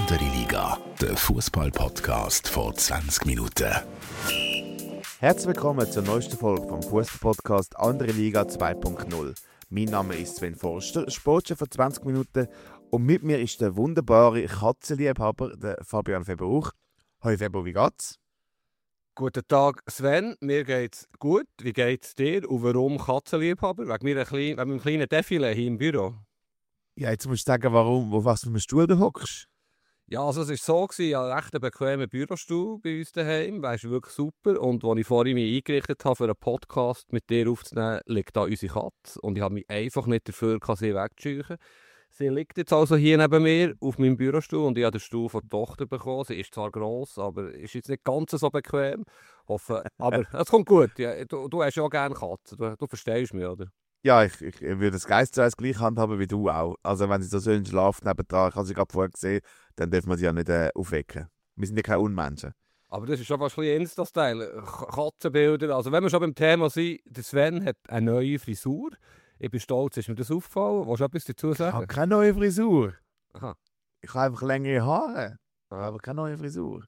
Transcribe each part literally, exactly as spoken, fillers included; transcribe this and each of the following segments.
Andere Liga, der Fußball-Podcast vor zwanzig Minuten. Herzlich willkommen zur neuesten Folge vom Fußball-Podcast Andere Liga zwei Punkt null. Mein Name ist Sven Forster, Sportchef für zwanzig Minuten, und mit mir ist der wunderbare Katzenliebhaber, der Fabian Feberuch. Hallo Febo, wie geht's? Guten Tag Sven, mir geht's gut. Wie geht's dir und warum Katzenliebhaber? Wegen, mir ein klein, wegen meinem kleinen Defilé hier im Büro. Ja, jetzt musst du sagen, warum, wo was für einem Stuhl du hockst. Ja, also es war so, gewesen, ich hatte echt einen bequemen Bürostuhl bei uns daheim, das ist wirklich super. Und als ich vorhin mich eingerichtet habe, für einen Podcast mit dir aufzunehmen, liegt da unsere Katze. Und ich habe mich einfach nicht dafür, sie wegzuscheuchen. Sie liegt jetzt also hier neben mir auf meinem Bürostuhl und ich habe den Stuhl von der Tochter bekommen. Sie ist zwar gross, aber ist jetzt nicht ganz so bequem. Hoffe, aber es kommt gut. Ja, du, du hast ja auch gerne Katzen, du, du verstehst mich, oder? Ja, ich, ich, ich würde das Geist zu eins gleich handhaben wie du auch. Also wenn sie so schön schlaft nebendran, ich habe sie gerade vorher gesehen, dann dürfen wir sie ja nicht äh, aufwecken. Wir sind ja keine Unmenschen. Aber das ist schon fast ein bisschen Insta-Style. Katzenbilder. Also wenn wir schon beim Thema sind, der Sven hat eine neue Frisur. Ich bin stolz, ist mir das aufgefallen? Willst du etwas dazu Ich sagen? habe keine neue Frisur. Aha. Ich habe einfach längere Haare. Ich Ah. habe aber keine neue Frisur.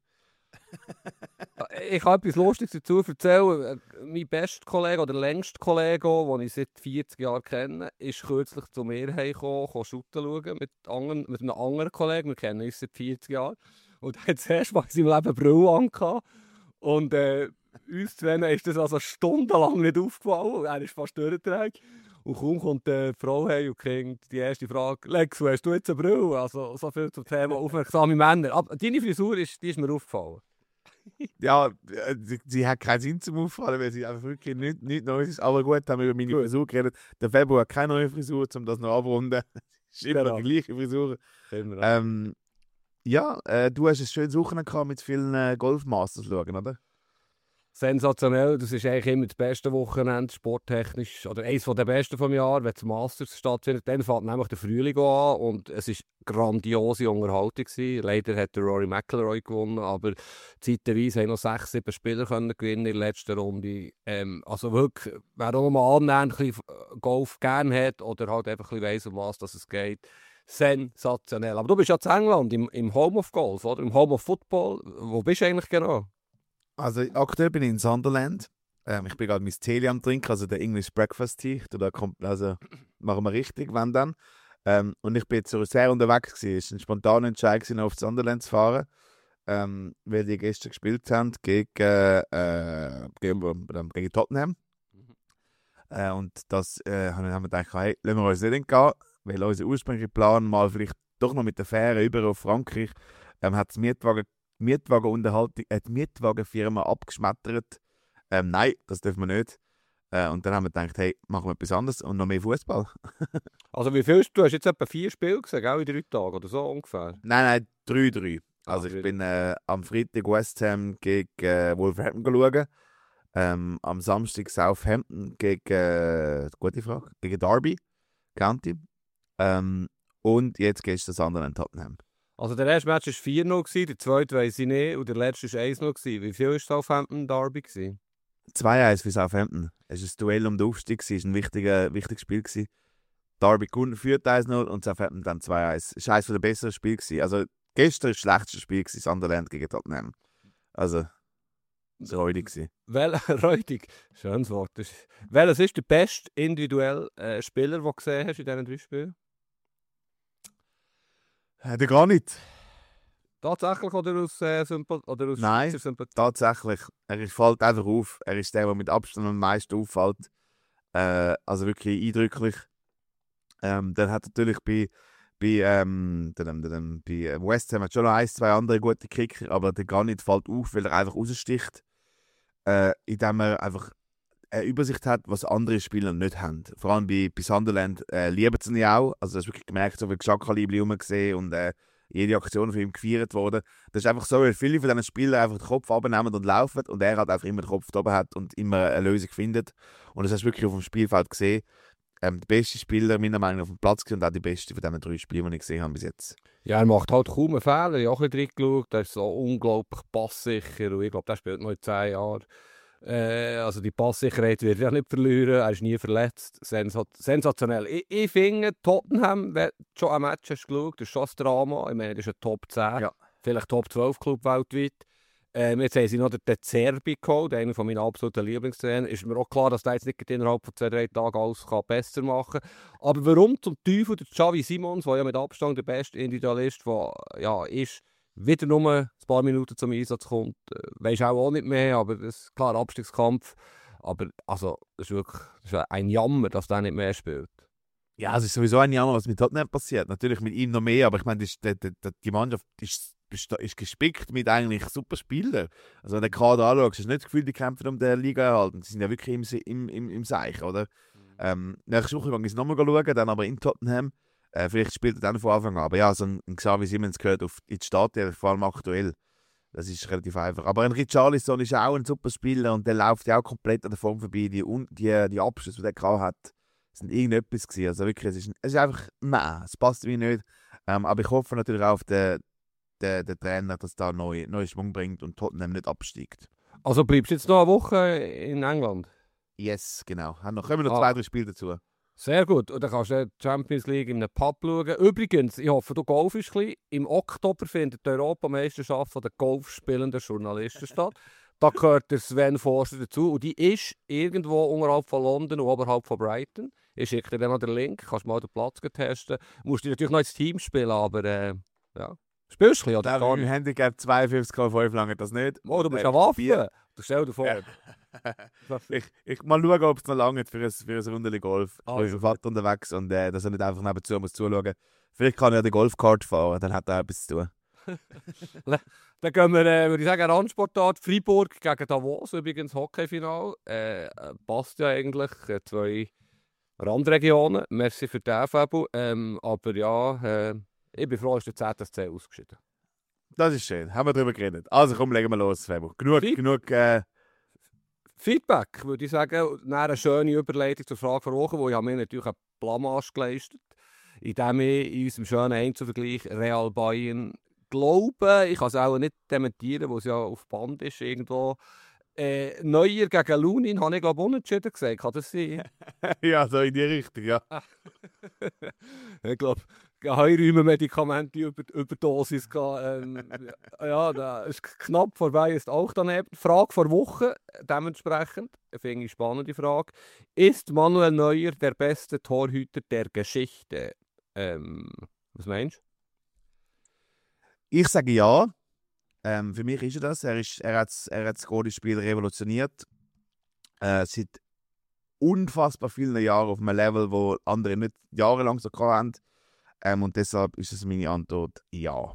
Ich kann etwas Lustiges dazu erzählen. Mein bester Kollege oder längster Kollege, den ich seit vierzig Jahren kenne, ist kürzlich zu mir heimgekommen, kam shooten schauen mit, anderen, mit einem anderen Kollegen. Wir kennen uns seit vierzig Jahren. Und er hat zuerst mal in seinem Leben Brille angehabt. Und äh, uns zwei ist das also stundenlang nicht aufgefallen. Er ist fast durchgetragen. Und kaum kommt die Frau heim und kriegt die erste Frage: Lexu, hast du jetzt eine Brille? Also so viel zum Thema aufmerksame Männer. Aber deine Frisur ist, die ist mir aufgefallen. Ja, äh, sie, sie hat keinen Sinn zum Auffallen, weil sie einfach wirklich nichts nicht Neues ist. Aber gut, haben wir über meine Gut. Frisur geredet. Der Februar hat keine neue Frisur, um das noch abrunden. ist immer Genau. die gleiche Frisur. Immer. Ähm, ja, äh, du hast ein schönes Wochenende gehabt mit vielen äh, Golfmasters schauen, oder? Sensationell, das ist eigentlich immer das beste Wochenende, sporttechnisch, oder eines der besten vom Jahr, wenn das Masters stattfindet. Dann fängt nämlich der Frühling an und es war grandiose Unterhaltung gewesen. Leider hat der Rory McIlroy gewonnen, aber zeitweise haben noch sechs, sieben Spieler können gewinnen in der letzten Runde. Ähm, also wirklich, wer auch mal annähernd ein bisschen Golf gerne hat oder halt einfach ein bisschen weiss, um was dass es geht, sensationell. Aber du bist ja in England, im, im Home of Golf, oder? Im Home of Football. Wo bist du eigentlich genau? Also aktuell bin ich in Sunderland. Ähm, ich bin gerade mein Tee am Trinken, also der English Breakfast Tea. Da kommt, also machen wir richtig, wenn dann. Ähm, und ich bin jetzt so sehr unterwegs gewesen. Es war ein spontaner Entscheid gewesen, auf Sunderland zu fahren, ähm, weil die gestern gespielt haben gegen, äh, gegen, gegen Tottenham. Mhm. Äh, und das äh, haben wir gedacht, hey, lassen wir uns nicht entgehen, weil unser ursprünglicher Plan, mal vielleicht doch noch mit der Fähre über auf Frankreich, ähm, hat das Mietwagen Mietwagenunterhaltung, äh, die Mietwagenfirma abgeschmettert. Ähm, nein, das dürfen wir nicht. Äh, und dann haben wir gedacht, hey, machen wir etwas anderes und noch mehr Fußball. Also wie viel? Du hast jetzt etwa vier Spiele gesehen, gell, in drei Tagen oder so ungefähr? Nein, nein, drei drei. Also Ah, ich drei. bin äh, am Freitag West Ham gegen äh, Wolverhampton schauen. Ähm, am Samstag Southampton gegen, äh, gute Frage, gegen Derby County. Ähm, und jetzt gestern Sunderland Tottenham. Also der erste Match war vier null, der zweite weiss ich nicht und der letzte war eins null. Wie viel war Southampton Derby gewesen? zwei eins für Southampton. Es war ein Duell um den Aufstieg, es war ein wichtiger, wichtiges Spiel gewesen. Derby gewonnen, führt eins null und Southampton dann zwei eins. Es war eines der besseren Spiele gewesen. Also gestern war das schlechteste Spiel gewesen, Sunderland gegen Tottenham. Also, es war räudig gewesen. Wel Räudig, schönes Wort. Das ist- Welches ist der beste individuelle äh, Spieler, den du gesehen hast in diesen drei Spielen? Äh, der gar nicht. Tatsächlich oder aus, äh, Sympa- oder aus Nein. Schweizer Sympathie? Tatsächlich. Er ist- fällt einfach auf. Er ist der, der mit Abstand am meisten auffällt. Äh, also wirklich eindrücklich. Ähm, dann hat natürlich bei, bei, ähm, dann, dann, bei äh, West Ham hat schon noch ein, zwei andere gute Kicker, aber der gar nicht fällt auf, weil er einfach raussticht. Äh, indem er einfach eine Übersicht hat, was andere Spieler nicht haben. Vor allem bei, bei Sunderland äh, lieben sie ihn auch. Also, du hast wirklich gemerkt, so wie Xhaka-Liebli rumgesehen und äh, jede Aktion von ihm gefeiert wurde. Das ist einfach so, weil viele von diesen Spielern einfach den Kopf abnehmen und laufen und er halt einfach immer den Kopf da oben hat und immer eine Lösung findet. Und das hast du wirklich auf dem Spielfeld gesehen. Ähm, der beste Spieler meiner Meinung nach auf dem Platz und auch die beste von diesen drei Spielen, die ich gesehen habe bis jetzt. Ja, er macht halt kaum einen Fehler. Ich habe auch ein bisschen reingeschaut. Er ist so unglaublich passsicher und ich glaube, der spielt noch in zehn Jahren. Äh, also die Passsicherheit wird er nicht verlieren, er ist nie verletzt. Sensat sensationell. Ich, ich finde, Tottenham, wenn du schon ein Match hast geschaut, das ist schon ein Drama. Ich meine, das ist ein Top zehn, Ja. vielleicht Top zwölf Club weltweit. Ähm, jetzt haben sie noch den De Zerbi geholt, einer meiner absoluten Lieblingstrainer. Ist mir auch klar, dass der jetzt nicht innerhalb von zwei, drei Tagen alles kann besser machen kann. Aber warum zum Teufel der Xavi Simons, der ja mit Abstand der beste Individualist der, ja, ist, wieder nur ein paar Minuten zum Einsatz kommt, äh, weisst auch, auch nicht mehr, aber das ist klar, Abstiegskampf. Aber also, das ist wirklich das ist ein Jammer, dass der nicht mehr spielt. Ja, es ist sowieso ein Jahr, was mit Tottenham passiert. Natürlich mit ihm noch mehr, aber ich meine, die, die, die, die Mannschaft ist, ist gespickt mit eigentlich super Spielern. Also wenn du den Kader anschaust, hast du nicht das Gefühl, die kämpfen um die Liga erhalten. Sie sind ja wirklich im, im, im, im Seich, oder? Mhm. Ähm, nächste Woche gehe ich es nochmal schauen, dann aber in Tottenham. Äh, vielleicht spielt er dann von Anfang an. Aber ja, so ein, ein Xavi Simons gehört auf in die Startelf, vor allem aktuell. Das ist relativ einfach. Aber ein Richarlison ist auch ein super Spieler und der läuft ja auch komplett an der Form vorbei. Die, die, die Abschlüsse, die er gehabt hat, sind irgendetwas gewesen. Also wirklich, es ist, es ist einfach, nein, es passt mir nicht. Ähm, aber ich hoffe natürlich auch auf den, den, den Trainer, dass da neue, neue Schwung bringt und Tottenham nicht absteigt. Also bleibst du jetzt noch eine Woche in England? Yes, genau. Haben noch, kommen noch Ah. zwei, drei Spiele dazu. Sehr gut. Und dann kannst du die Champions League in einem Pub schauen. Übrigens, ich hoffe, du golfst ein bisschen. Im Oktober findet die Europameisterschaft der golfspielenden Journalisten statt. Da gehört der Sven Forster dazu. Und die ist irgendwo unterhalb von London und oberhalb von Brighton. Ich schicke dir dann noch den Link. Kannst mal den Platz testen. Du musst natürlich noch ins Team spielen, aber äh, ja. Spielst du ein bisschen, oder? Gar nicht. Handicap zweiundfünfzig Komma fünf lange das nicht. Oh, du bist Äh, eine Waffe. vier. Du stell dir vor. Ja. ich, ich mal schauen, ob es noch lange für ein, für ein Rundeli Golf. Ich bin Also. mit dem Vater unterwegs und äh, dass er nicht einfach nebenzu muss zuschauen. Vielleicht kann er den Golfkart fahren, dann hat er etwas zu tun. Dann gehen wir, äh, würde ich sagen, Randsportart Freiburg gegen Davos, übrigens Hockeyfinal. Äh, äh, passt ja eigentlich, äh, zwei Randregionen. Merci für den, Fabio. Ähm, aber ja, äh, ich bin froh, dass der Z S C ausgeschieden. Das ist schön, haben wir darüber geredet. Also komm, legen wir los, Fabio. Genug, Feed- genug äh, Feedback, würde ich sagen. Dann eine schöne Überleitung zur Frage der Woche, wo ich habe mir natürlich eine Blamage geleistet, indem ich in unserem schönen Einzelvergleich Real Bayern glaube, ich kann es auch nicht dementieren, wo es ja auf Band ist irgendwo. Äh, Neuer gegen Lunin habe ich glaube unentschieden gesagt, kann das sein? ja, so in die Richtung, ja. Ich glaube, Heuraume-Medikamente über Überdosis gehabt. Ähm, ja, da ist knapp vorbei, ist auch daneben. Frage vor Woche, dementsprechend, finde ich spannende Frage. Ist Manuel Neuer der beste Torhüter der Geschichte? Ähm, was meinst du? Ich sage ja. Ähm, für mich ist er das. Er, ist, er hat er hat das Goalie-Spiel revolutioniert. Äh, seit unfassbar vielen Jahren auf einem Level, wo andere nicht jahrelang so hatten. Ähm, und deshalb ist es meine Antwort ja.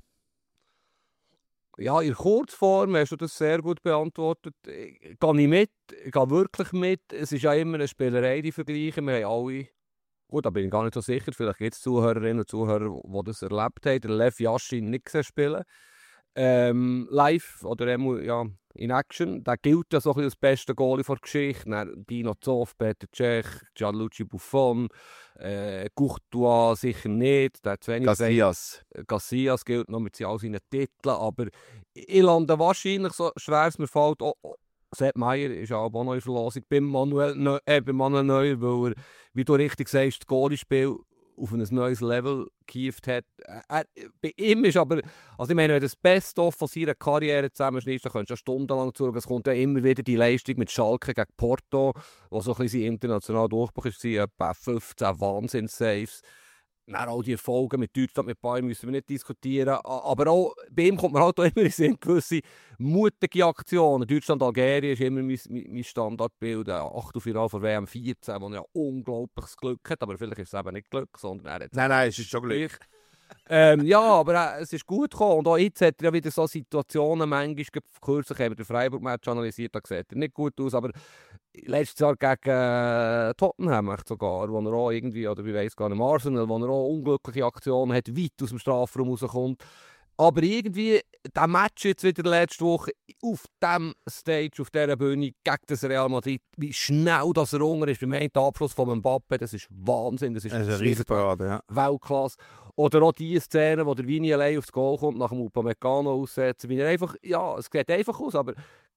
Ja, in Kurzform hast du das sehr gut beantwortet. Ich gehe nicht mit, ich gehe wirklich mit. Es ist ja immer eine Spielerei, die Vergleiche. Wir haben alle, gut, da bin ich gar nicht so sicher, vielleicht gibt es Zuhörerinnen und Zuhörer, die das erlebt haben, den Lev Yashin nicht gesehen spielen. Ähm, live oder einmal, ja, in Action. Der gilt ja so ein bisschen als bester Goalie der Geschichte. Dann Dino Zoff, Peter Cech, Gianluigi Buffon, äh, Courtois sicher nicht. Der hat zu wenig Casillas. gesagt. Casillas gilt noch mit all seinen Titeln, aber ich lande wahrscheinlich, so schwer es mir fällt, oh, oh, Sepp Meier ist auch noch in Verlosung beim Manuel, Neu äh, bei Manuel Neuer, weil er, wie du richtig sagst, das Goalie-Spiel auf ein neues Level gehievt hat. Er, bei ihm ist aber, also ich meine, wenn du das Best-of von seiner Karriere zusammenschneidest, dann könntest du ja stundenlang zuschauen. Es kommt ja immer wieder die Leistung mit Schalke gegen Porto, wo so ein bisschen sein internationaler Durchbruch war, etwa fünfzehn Wahnsinns-Saves. Dann all die Folgen mit Deutschland, mit Bayern müssen wir nicht diskutieren. Aber auch bei ihm kommt man halt auch immer in Sinn, gewisse mutige Aktionen. Deutschland-Algerien ist immer mein, mein Standardbild. Achtelfinale von W M vierzehn, wo er ja unglaubliches Glück hat. Aber vielleicht ist es eben nicht Glück, sondern er hat Nein, nein, es ist schon Glück. ähm, ja, aber äh, es ist gut gekommen. Und auch jetzt hat er ja wieder so Situationen, manchmal, kürzlich haben wir den Freiburg-Match analysiert, da sieht er nicht gut aus, aber letztes Jahr gegen äh, Tottenham echt sogar, wo er auch irgendwie, oder ich weiss gar nicht, Arsenal, wo er auch unglückliche Aktionen hat, weit aus dem Strafraum rauskommt. Aber irgendwie, der Match jetzt wieder letzte Woche auf dem Stage, auf dieser Bühne gegen das Real Madrid, wie schnell das er runter ist, beim einen Abschluss von Mbappé, das ist Wahnsinn, das ist, Das ist eine Riesenparade, ja. Weltklasse. Oder auch die Szene, wo der Vini allein aufs Goal kommt, nach dem Upamecano aussetzen, wie er einfach, ja, es sieht einfach aus, aber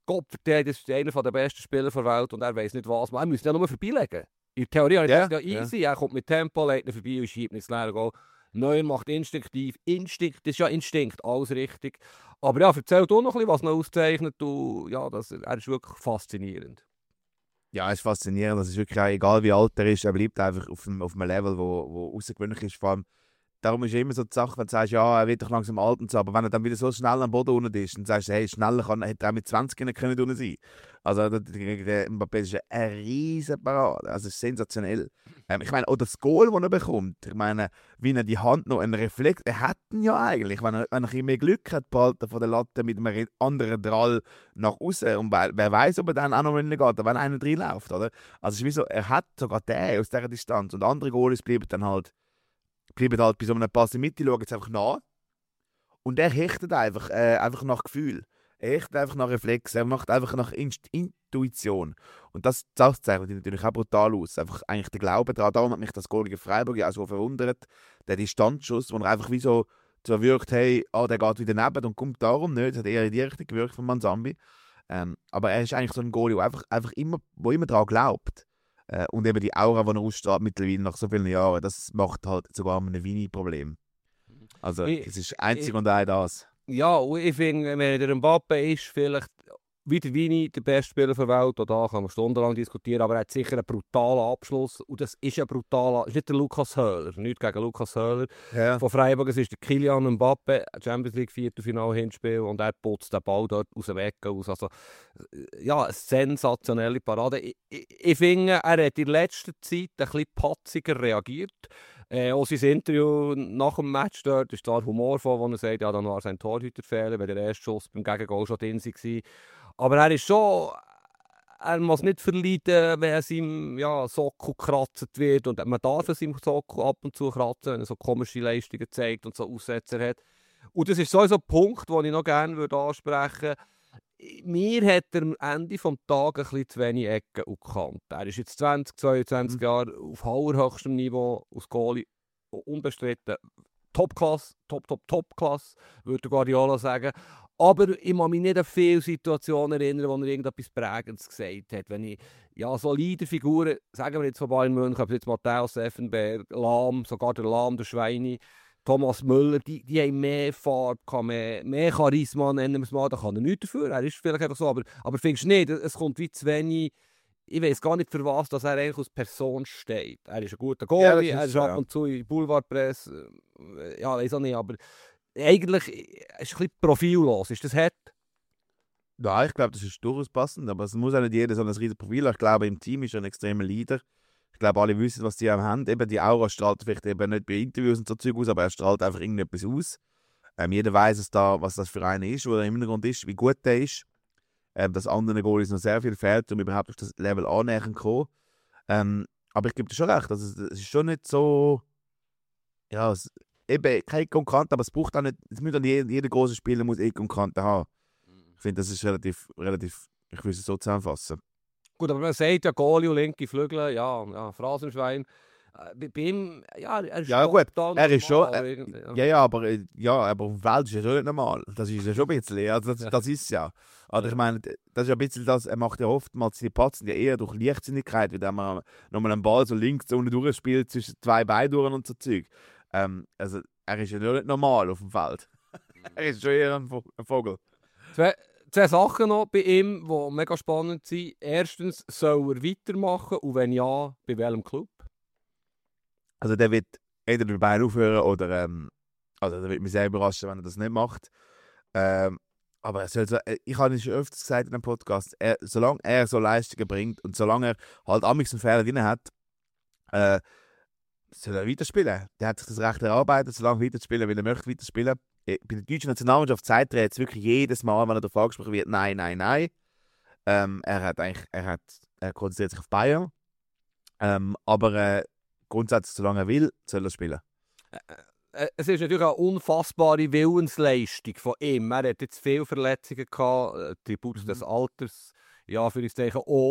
Gott verteilt, das ist einer der besten Spieler der Welt und er weiss nicht was. Er müsste ja nur vorbeilegen. In der Theorie Ja, ist das ja easy. Er kommt mit Tempo, legt ihn vorbei und schiebt nicht ins leere Goal. Neuer macht instinktiv. Instinkt, das ist ja Instinkt, alles richtig. Aber ja, erzähl du noch ein bisschen, was noch auszeichnet. Du, ja, das, er ist wirklich faszinierend. Ja, es ist faszinierend. Das ist wirklich auch, egal wie alt er ist, er bleibt einfach auf einem, auf einem Level, wo, wo außergewöhnlich ist. Vor allem, darum ist immer so die Sache, wenn du sagst, ja, er wird doch langsam alt und so, aber wenn er dann wieder so schnell am Boden unten ist, dann sagst du, hey, schneller kann, hätte er auch mit zwanzig können unten sein. Also der, der, der Mbappé ist eine riesen Parade, also ist sensationell. Ähm, ich meine, auch das Goal, das er bekommt, ich meine, wie er die Hand noch einen Reflex, er hat ihn ja eigentlich, wenn er, wenn er ein bisschen mehr Glück hat, behalten von der Latte mit einem anderen Drall nach außen und wer, wer weiß, ob er dann auch noch geht, oder wenn einer reinläuft, oder? Also es ist wie so, er hat sogar den aus dieser Distanz und andere Goalies bleiben dann halt bleiben halt bei so einem Pass in die Mitte, schauen jetzt einfach nach. Und er hechtet einfach, äh, einfach nach Gefühl. Er hechtet einfach nach Reflex. Er macht einfach nach Inst- Intuition. Und das, das zeichnet ihn natürlich auch brutal aus. Einfach eigentlich der Glaube daran. Darum hat mich das Goal gegen Freiburg ja auch so verwundert. Der Distanzschuss, wo er einfach wie so, so wirkt, hey, ah, der geht wieder neben und kommt darum nicht. Das hat eher in die Richtung gewirkt von Manzambi. Ähm, aber er ist eigentlich so ein Goalie, der einfach, einfach immer, wo immer daran glaubt. Äh, und eben die Aura, die er ausstrahlt mittlerweile nach so vielen Jahren, das macht halt sogar ein Vini-Problem. Also Ich- es ist einzig ich- und allein das. Ja, und ich finde, wenn der Mbappé ist vielleicht wie der Vini der beste Spieler der Welt, auch da kann man stundenlang diskutieren, aber er hat sicher einen brutalen Abschluss und das ist ein brutaler, ist nicht der Lukas Höhler, nicht gegen Lukas Höhler Ja. von Freiburg, es ist der Kylian Mbappé, Champions League Viertelfinale Hinspiel und er putzt den Ball dort aus dem Ecken aus, also ja, eine sensationelle Parade. Ich, ich, ich finde, er hat in letzter Zeit ein bisschen patziger reagiert. Äh, auch sein Interview nach dem Match dort ist zwar humorvoll, wo er sagt, ja, dann war sein Torhüterfehler, weil der erste Schuss beim Gegengol schon drin war. Aber er ist schon, er muss nicht verleiden, wenn es ihm ja, Sockel gekratzt wird. Und man darf es ihm Sockel ab und zu kratzen, wenn er so komische Leistungen zeigt und so Aussetzer hat. Und das ist sowieso ein Punkt, den ich noch gerne würde ansprechen würde. Mir hat er am Ende des Tages ein bisschen zu wenig Ecken und Kanten. Er ist jetzt zwanzig, zweiundzwanzig mhm. Jahre auf allerhöchstem Niveau, aus Goalie, unbestritten. Top-Klasse, top, top, top-Klasse, würde Guardiola sagen. Aber ich kann mich nicht an viele Situationen erinnern, wo er irgendetwas Prägendes gesagt hat. Wenn ich ja, solide Figuren, sagen wir jetzt von Bayern München, ob jetzt Matthäus Effenberg, Lahm, sogar der Lahm, der Schweini, Thomas Müller, die, die haben mehr Farbe, mehr, mehr Charisma, nennen wir es mal. Da kann er nichts dafür. Er ist vielleicht einfach so. Aber, aber findest du nicht, es kommt wie zu wenig. Ich weiß gar nicht, für was dass er eigentlich als Person steht. Er ist ein guter Goalie, ja, er ist ab und zu in Boulevardpresse. Ja, weiß auch nicht, aber eigentlich ist er ein bisschen profillos. Ist das hart? Ja, ich glaube, das ist durchaus passend, aber es muss auch nicht jeder so ein riesiges Profil haben. Ich glaube, im Team ist er ein extremer Leader. Ich glaube, alle wissen, was die haben. Eben die Aura strahlt vielleicht eben nicht bei Interviews und so Zeug aus, aber er strahlt einfach irgendetwas aus. Ähm, jeder weiß es da, was das für einer ist, wo er im Hintergrund ist, wie gut der ist. Ähm, dass anderen Goalies noch sehr viel fehlt, um überhaupt auf das Level annähern zu kommen. Ähm, aber ich gebe dir schon recht, also, es ist schon nicht so... Ja, es, eben kein Eck und Kante, aber es braucht auch nicht... Es muss dann jeder, jeder große Spieler muss Eck und Kante haben. Ich finde, das ist relativ... relativ ich will es so zusammenfassen. Gut, aber man sagt ja Goalie und linke Flügel, ja, ja Phrasenschwein. Bei, bei ihm, ja, er ist ja, gut, er ist schon, normal, äh, ja. ja, ja, aber, äh, ja, aber auf dem Feld ist er schon nicht normal. Das ist ja schon ein bisschen, also das, das ist ja. Also ich meine, das ist ja ein bisschen das, er macht ja oftmals die Patzen ja eher durch Leichtsinnigkeit, wie man nochmal einen Ball so links so unten durchspielt, zwischen zwei Beinen durch und so Zeug. Ähm, also er ist ja nicht normal auf dem Feld. Er ist schon eher ein, Vo- ein Vogel. Zwei, zwei Sachen noch bei ihm, die mega spannend sind. Erstens, soll er weitermachen und wenn ja, bei welchem Club? Also der wird entweder dabei aufhören oder ähm, also der wird mich sehr überraschen, wenn er das nicht macht. Ähm, aber er soll so, ich habe es schon öfters gesagt in einem Podcast, er, solange er so Leistungen bringt und solange er halt amigs einen Fehler drin hat, äh, soll er weiterspielen. Der hat sich das Recht erarbeitet, so lange weiterzuspielen, weil er möchte weiterspielen. Bei der deutschen Nationalmannschaft sagt er jetzt wirklich jedes Mal, wenn er darauf angesprochen wird, nein, nein, nein. Ähm, er hat eigentlich, er hat, er konzentriert sich auf Bayern. Ähm, aber äh, grundsätzlich, solange er will, soll er spielen. Es ist natürlich eine unfassbare Willensleistung von ihm. Er hat jetzt viele Verletzungen gehabt, Tribut mhm. des Alters, ja, für das Zeichen auch.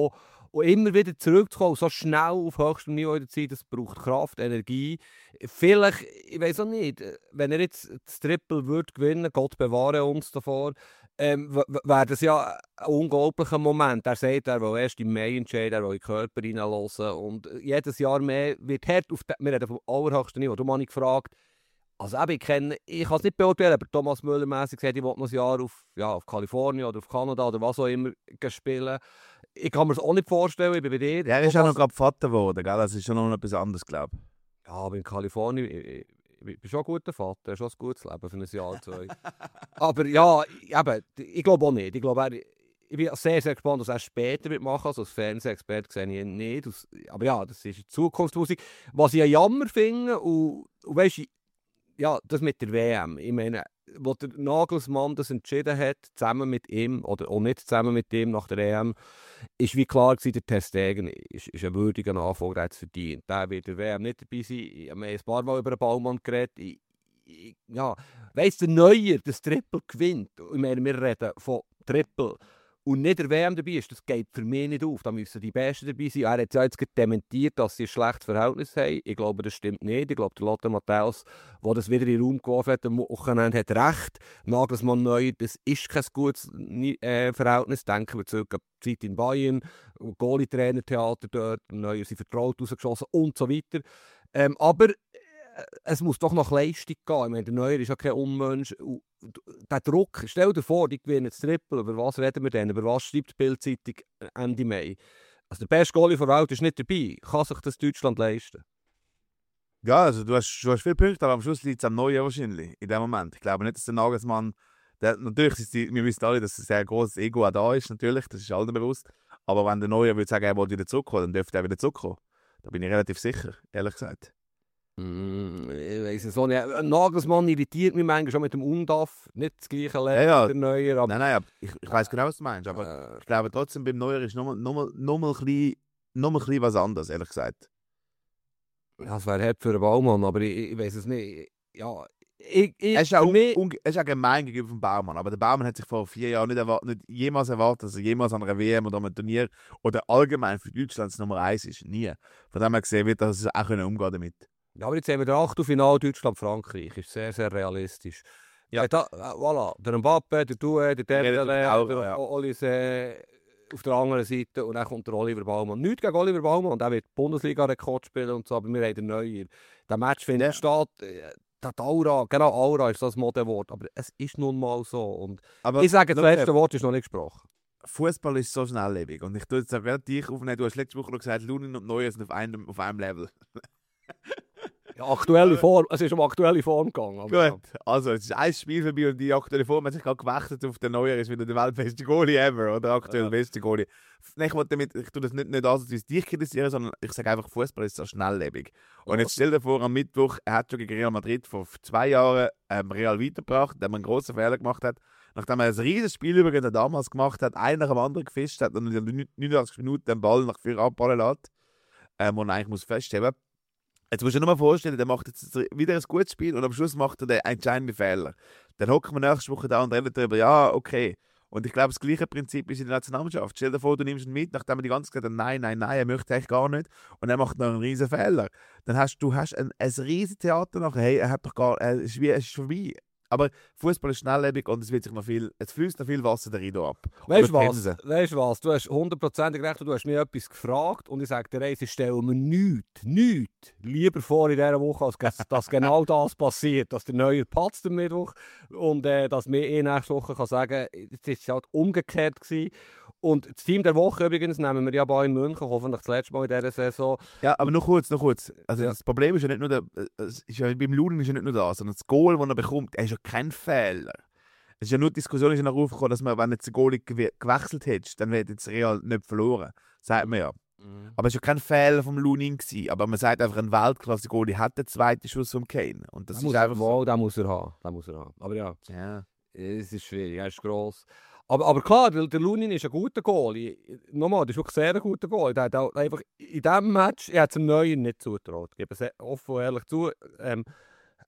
Und immer wieder zurückzukommen, so schnell auf höchstem Niveau in der Zeit, das braucht Kraft, Energie. Vielleicht, ich weiß auch nicht, wenn er jetzt das Triple würde gewinnen, Gott bewahre uns davor, ähm, wäre das ja ein unglaublicher Moment. Er sagt, er will erst im Mai entscheiden, er will in den Körper hineinhören. Und jedes Jahr mehr wird hart auf den, wir reden vom allerhöchsten Niveau. Du hast mich gefragt, also eben, ich kenne, ich kann es nicht beurteilen, aber Thomas Müller-mässig gesagt, ich will noch ein Jahr auf, ja, auf Kalifornien oder auf Kanada oder was auch immer spielen. Ich kann mir das auch nicht vorstellen, ich bin bei dir. Ja, er ist ja noch gerade Vater geworden, gell? Das ist schon noch etwas anderes, glaube ich. Ja, aber in Kalifornien, ich, ich bin schon ein guter Vater, schon ein gutes Leben für ein Jahr oder zwei. Aber ja, eben, ich glaube auch nicht. Ich glaube, er, ich bin sehr, sehr gespannt, was er später wird machen. Also als Fernsehexperte sehe ich ihn nicht. Aber ja, das ist Zukunftsmusik. Was ich ein Jammer finde, und, und weißt du, ja, das mit der W M. Ich meine, wo der Nagelsmann das entschieden hat, zusammen mit ihm, oder auch nicht zusammen mit ihm nach der E M, ist wie klar gewesen, der Ter Stegen ist, ist ein würdiger Nachfolger, der hat es verdient. Der wird der W M nicht dabei sein. Ich habe ein paar Mal über den Baumann geredet. Ich, ich, ja, weiss, der Neuer das Triple gewinnt. Ich meine, wir reden von Triple. Und nicht der W M dabei ist, das geht für mich nicht auf. Da müssen die Besten dabei sein. Er hat ja jetzt dementiert, dass sie ein schlechtes Verhältnis haben. Ich glaube, das stimmt nicht. Ich glaube, der Lothar Matthäus, der das wieder in den Raum geworfen hat, am Wochenende, hat recht. Nagelsmann Neuer, das ist kein gutes äh, Verhältnis. Denken wir zurück an die Zeit in Bayern, Goalie-Trainer-Theater dort, Neuer sind vertraut rausgeschossen und so weiter. Ähm, aber es muss doch nach Leistung gehen. Ich meine, der Neuer ist ja kein Unmensch. Der Druck, stell dir vor, die gewinnen das Triple. Über was reden wir denn? Über was schreibt die Bild-Zeitung Ende Mai? Also der beste Goalie der Welt ist nicht dabei. Kann sich das Deutschland leisten? Ja, also du hast, du hast viele Punkte, aber am Schluss liegt es am Neuer wahrscheinlich, in dem Moment. Ich glaube nicht, dass der Nagelsmann, der, natürlich ist die, wir wissen alle, dass ein sehr großes Ego auch da ist, natürlich, das ist allen bewusst. Aber wenn der Neuer würde sagen, er will wieder zurückkommen, dann dürfte er wieder zurückkommen. Da bin ich relativ sicher, ehrlich gesagt. Mm, ich weiss es auch nicht. Ein Nagelsmann irritiert mich manchmal schon mit dem Undaf. Nicht das gleiche Level Ja, ja. der Neuer. Aber, Nein, nein, aber ich, ich weiss genau, was du meinst. Aber äh, ich glaube trotzdem, beim Neuer ist nochmal noch mal, noch mal ein bisschen, noch mal ein bisschen was anderes, ehrlich gesagt. ja, es wäre hart für einen Baumann, aber ich, ich weiss es nicht. Ja, ich, ich, Er ist auch, mich, un, er ist auch gemein gegenüber dem Baumann. Aber der Baumann hat sich vor vier Jahren nicht, erwart, nicht jemals erwartet, dass er jemals an einer W M oder einem Turnier oder allgemein für Deutschland Nummer eins ist. Nie. Von dem her gesehen wird, dass er auch umgehen damit. ja, aber jetzt haben wir das Achtelfinale Deutschland-Frankreich. Ist sehr, sehr realistisch. Ja. Ja, da, äh, voilà. Der Mbappé, der Doué, der Dembélé, auch, der ja. Olise auf der anderen Seite und dann kommt der Oliver Baumann. Nichts gegen Oliver Baumann, und er wird Bundesliga-Rekord spielen und so, aber wir haben den Neuer. Der Match findet Ja. statt. äh, Der Aura, genau, Aura ist das Modewort, aber es ist nun mal so. Und Aber ich sage, das schau, letzte Wort ist noch nicht gesprochen. Fußball ist so schnelllebig. Und ich tue jetzt auch dich aufnehmen. Du hast letzte Woche noch gesagt, Lunin und Neuer sind auf einem, auf einem Level. Ja, aktuelle Form, es ist um aktuelle Form gegangen. Aber Gut, also es ist ein Spiel für mich und die aktuelle Form hat sich gerade gewechselt auf den Neuer, ist wieder der weltbeste Goalie ever, oder aktuell Ja. beste Goalie. Nein, ich, wollte damit, ich tue das nicht, nicht ansatzweise dich kritisieren, sondern ich sage einfach, Fußball ist so schnelllebig. Und jetzt stell dir vor, am Mittwoch, er hat schon gegen Real Madrid vor zwei Jahren ähm, Real weitergebracht, indem er einen grossen Fehler gemacht hat. Nachdem er ein riesiges Spiel übrigens damals gemacht hat, einer nach dem anderen gefischt hat und in den neunundachtzig Minuten den Ball nach vorne abballen lässt, ähm, und eigentlich muss festheben. Jetzt musst du dir nur mal vorstellen, der macht jetzt wieder ein gutes Spiel und am Schluss macht er den entscheidenden Fehler. Dann hocken wir nächste Woche da und reden darüber, ja, okay. Und ich glaube, das gleiche Prinzip ist in der Nationalmannschaft. Stell dir vor, du nimmst ihn mit, nachdem er die ganze Zeit gesagt hat, nein, nein, nein, er möchte eigentlich gar nicht. Und er macht noch einen riesen Fehler. Dann hast du hast ein, ein riesen Theater nachher, hey, er hat doch gar, er ist, wie, es ist vorbei. Aber Fußball ist schnelllebig und es wird sich noch viel, es fließt noch viel Wasser darin ab. Weißt du Und wir was? kennen sie. Weißt du was? Du hast hundertprozentig recht, du hast mir etwas gefragt und ich sage dir, ich stelle mir nichts, nichts lieber vor in dieser Woche, als dass, dass genau das passiert, dass der Neue patzt am Mittwoch und äh, dass mir eh nächste Woche kann sagen, es war halt umgekehrt gewesen. Und das Team der Woche übrigens nehmen wir ja bei in München, hoffentlich das letzte Mal in dieser Saison. Ja, aber noch kurz, noch kurz. Also Ja. das Problem ist ja nicht nur der, es ist ja, beim Lunin ist ja nicht nur das, sondern das Goal, das er bekommt, er ist ja kein Fehler. Es ist ja nur die Diskussion ist ja noch aufgekommen, dass man, wenn jetzt der Goal gew gewechselt hättest, dann wird jetzt Real nicht verloren. Sagt man ja. Mhm. Aber es war ja kein Fehler vom Lunin gewesen. Aber man sagt einfach, ein Weltklasse-Goalie hat den zweiten Schuss vom Kane. Und das Das ist muss einfach er, so. mal, den muss er haben. Den muss er haben. Aber ja, Ja. es ist schwierig, er ist gross. Aber, aber klar, der, der Lunin ist ein guter Goalie. Nochmal, das ist wirklich sehr ein guter Goalie. Der hat auch einfach in diesem Match, er hat es dem Neuen nicht zugetraut. Ich gebe es offen und ehrlich zu. Ähm,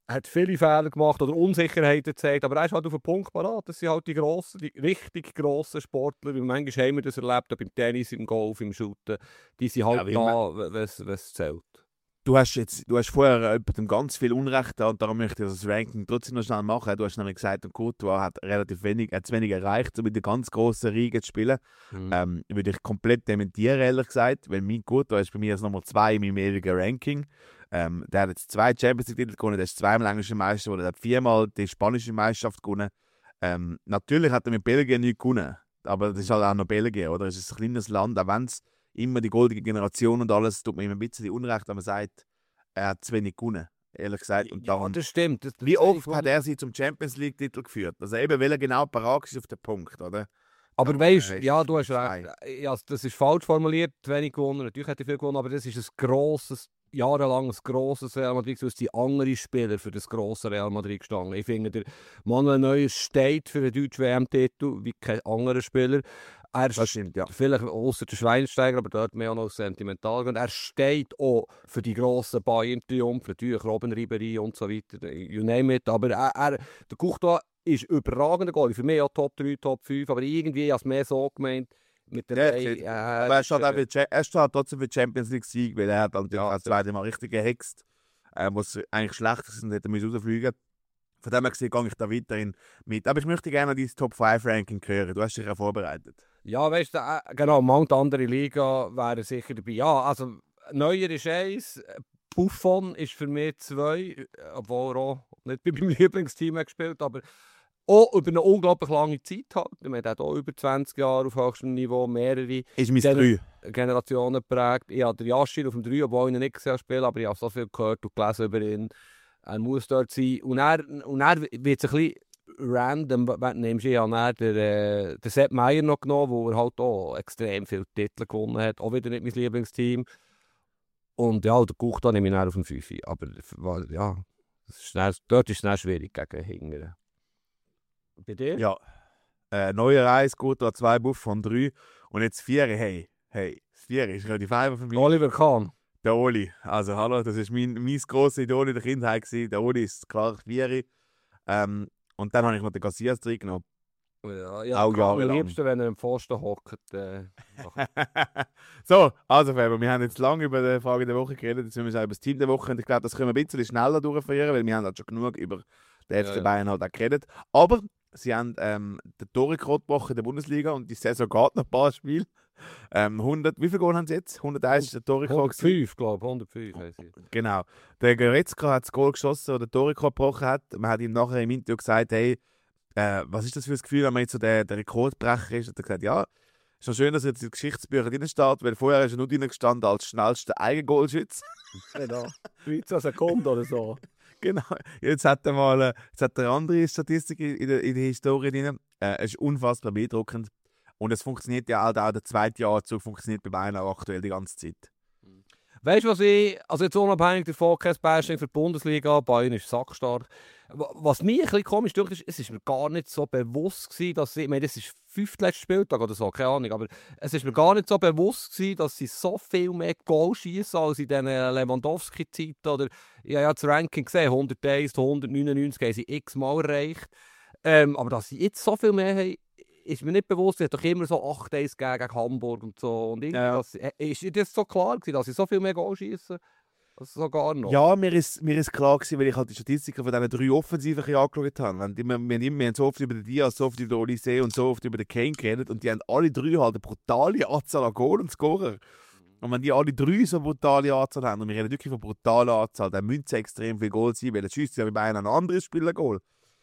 Er hat viele Fehler gemacht oder Unsicherheiten gezeigt, aber er ist halt auf den Punkt parat. Das sind halt die grossen, die richtig grossen Sportler. Und manchmal haben wir das erlebt, ob im Tennis, im Golf, im Shooten. Die sind halt Ja, da, wenn es zählt. Du hast, jetzt, du hast vorher jemandem ganz viel Unrecht da und darum möchte ich das Ranking trotzdem noch schnell machen. Du hast nämlich gesagt, Courtois hat relativ wenig, hat zu wenig erreicht, um in der ganz grossen Riege zu spielen. Mhm. Ähm, würde ich komplett dementieren, ehrlich gesagt, weil mein Courtois ist bei mir als Nummer zwei in meinem ewigen Ranking. Ähm, der hat jetzt zwei Champions League-Titel gewonnen, der ist zweimal englischer Meister geworden, der hat viermal die spanische Meisterschaft gewonnen. Ähm, natürlich hat er mit Belgien nicht gewonnen, aber das ist halt auch noch Belgien, oder? Es ist ein kleines Land, auch wenn es immer die goldige Generation und alles, tut mir immer ein bisschen Unrecht, wenn man sagt, er hat zu wenig gewonnen, ehrlich gesagt. Und Ja, darum, das stimmt. Das, das wie oft gewonnen. hat er sie zum Champions League-Titel geführt? Also eben, weil er genau parat ist auf den Punkt, oder? Aber Ja, weißt er du, ist ja, du hast zwei. recht. Ja, das ist falsch formuliert, zu wenig gewonnen. Natürlich hat er viel gewonnen, aber das ist ein grosses, jahrelanges grosses Real Madrid, weil es die anderen Spieler für das grosse Real Madrid gestanden. Ich finde, der Manuel Neuer steht für den deutschen W M-Titel wie kein anderer Spieler. Er Das stimmt, ja. Vielleicht außer der Schweinsteiger, aber dort mehr auch noch sentimental. Und er steht auch für die grossen Bayern-Triumphe, natürlich Robben Ribéry und so weiter, you name it. Aber er, er, der Courtois ist überragender Goalie. Für mich auch Top drei, Top fünf, aber irgendwie als mehr so gemeint. Mit der Ja, Reihe, ich- äh, Aber er steht, auch für, Cha- er steht trotzdem für die Champions League Sieg, weil er hat halt Ja, ja, zwei, drei Mal richtig gehext, äh, was eigentlich schlecht ist und hätte müssen rausfliegen. Von dem her gesehen gehe ich da weiterhin mit. Aber ich möchte gerne dein Top fünf Ranking hören. Du hast dich ja vorbereitet. Ja, weißt du, äh, genau, Mount andere Liga wäre sicher dabei. Ja, also Neuer ist eins, Buffon ist für mich zwei, äh, obwohl er auch nicht bei meinem Lieblingsteam hat gespielt, aber auch über eine unglaublich lange Zeit halt. Man hat auch über zwanzig Jahre auf höchstem Niveau mehrere Ist mein Gener- drei. Generationen geprägt. Ich habe den Yashin auf dem drei, obwohl ich ihn nicht gesehen habe, aber ich habe so viel gehört und gelesen über ihn. Er muss dort sein. Und er, und er wird es ein bisschen random, nimmst du ja dann den, äh, den Sepp Meier noch genommen, wo er halt auch extrem viele Titel gewonnen hat. Auch wieder nicht mein Lieblingsteam. Und ja, der Courtois nehme ich dann auf den fünf. Aber ja, das ist dann, dort ist es dann schwierig gegen Hingern. Bei dir? Ja. Äh, Neuer eins, Courtois zwei, Buffon drei. Und jetzt vier, hey, hey, das vier ist relativ einfach für mich. Oliver Kahn. Der Oli. Also hallo, das war mein, mein grosses Idol in der Kindheit gewesen. Der Oli ist klar vier. Ähm, und dann habe ich noch den Casillas drin genommen. Ja, ja, Auch am jahrelang. liebsten, wenn er im Pfosten hockt. Äh, So, also Faber, wir haben jetzt lange über die Frage der Woche geredet, jetzt müssen wir über das Team der Woche und ich glaube, das können wir ein bisschen schneller durchführen, weil wir haben halt schon genug über den F C Ja, ja. Bayern halt auch geredet. Aber sie haben ähm, den Torrekord gebrochen in der Bundesliga und die Saison geht noch ein paar Spiele. Ähm, hundert, wie viele Goal haben sie jetzt? hunderteins ist der Torrekord. gewesen. hundertfünf, glaube ich. hundertfünf heisst sie. Genau. Der Goretzka hat das Goal geschossen, der den Torrekord gebrochen hat. Man hat ihm nachher im Interview gesagt, hey, äh, was ist das für ein Gefühl, wenn man jetzt so der, der Rekordbrecher ist? Und er hat gesagt, ja, ist schon schön, dass er jetzt in die Geschichtsbücher drin steht, weil vorher ist er nur drin gestanden als schnellster Eigengoalschütze. Genau. dreizehn Sekunden oder so. Genau. Jetzt hat er mal äh, jetzt hat er eine andere Statistik in der, in der Historie drin. Äh, es ist unfassbar beeindruckend. Und es funktioniert ja halt auch der zweite Jahrzug, funktioniert bei Bayern auch aktuell die ganze Zeit. Weißt du, was ich, also jetzt unabhängig davon, kein Bashing für die Bundesliga, Bayern ist sackstark. Wa- Was mir ein bisschen komisch durch ist, es ist mir gar nicht so bewusst gewesen, dass sie, ich meine, das ist fünftletzter Spieltag oder so, keine Ahnung, aber es ist mir gar nicht so bewusst gewesen, dass sie so viel mehr Goal schießen als in diesen Lewandowski-Zeiten oder, ich habe ja das Ranking gesehen, hunderteins, hundertneunundneunzig haben sie x-mal erreicht. Ähm, aber dass sie jetzt so viel mehr haben, ist mir nicht bewusst. Es hat doch immer so acht eins gegen, gegen Hamburg und so. Und irgendwie, Ja. das, äh, ist dir das so klar gewesen, dass sie so viel mehr Goal schießen? Also sogar noch. Ja, mir ist, mir ist klar gewesen, weil ich halt die Statistiken von diesen drei Offensiven ein bisschen angeschaut habe. Wenn die, wir, wir, haben immer- wir haben so oft über den Diaz, so oft über den Olise und so oft über den Kane geredet und die haben alle drei halt eine brutale Anzahl an Goal und Scorer. Und wenn die alle drei so eine brutale Anzahl haben, und wir reden wirklich von brutaler Anzahl, dann müssen sie extrem viel Goal sein, weil dann schießt ja bei einem anderen Spieler Goal.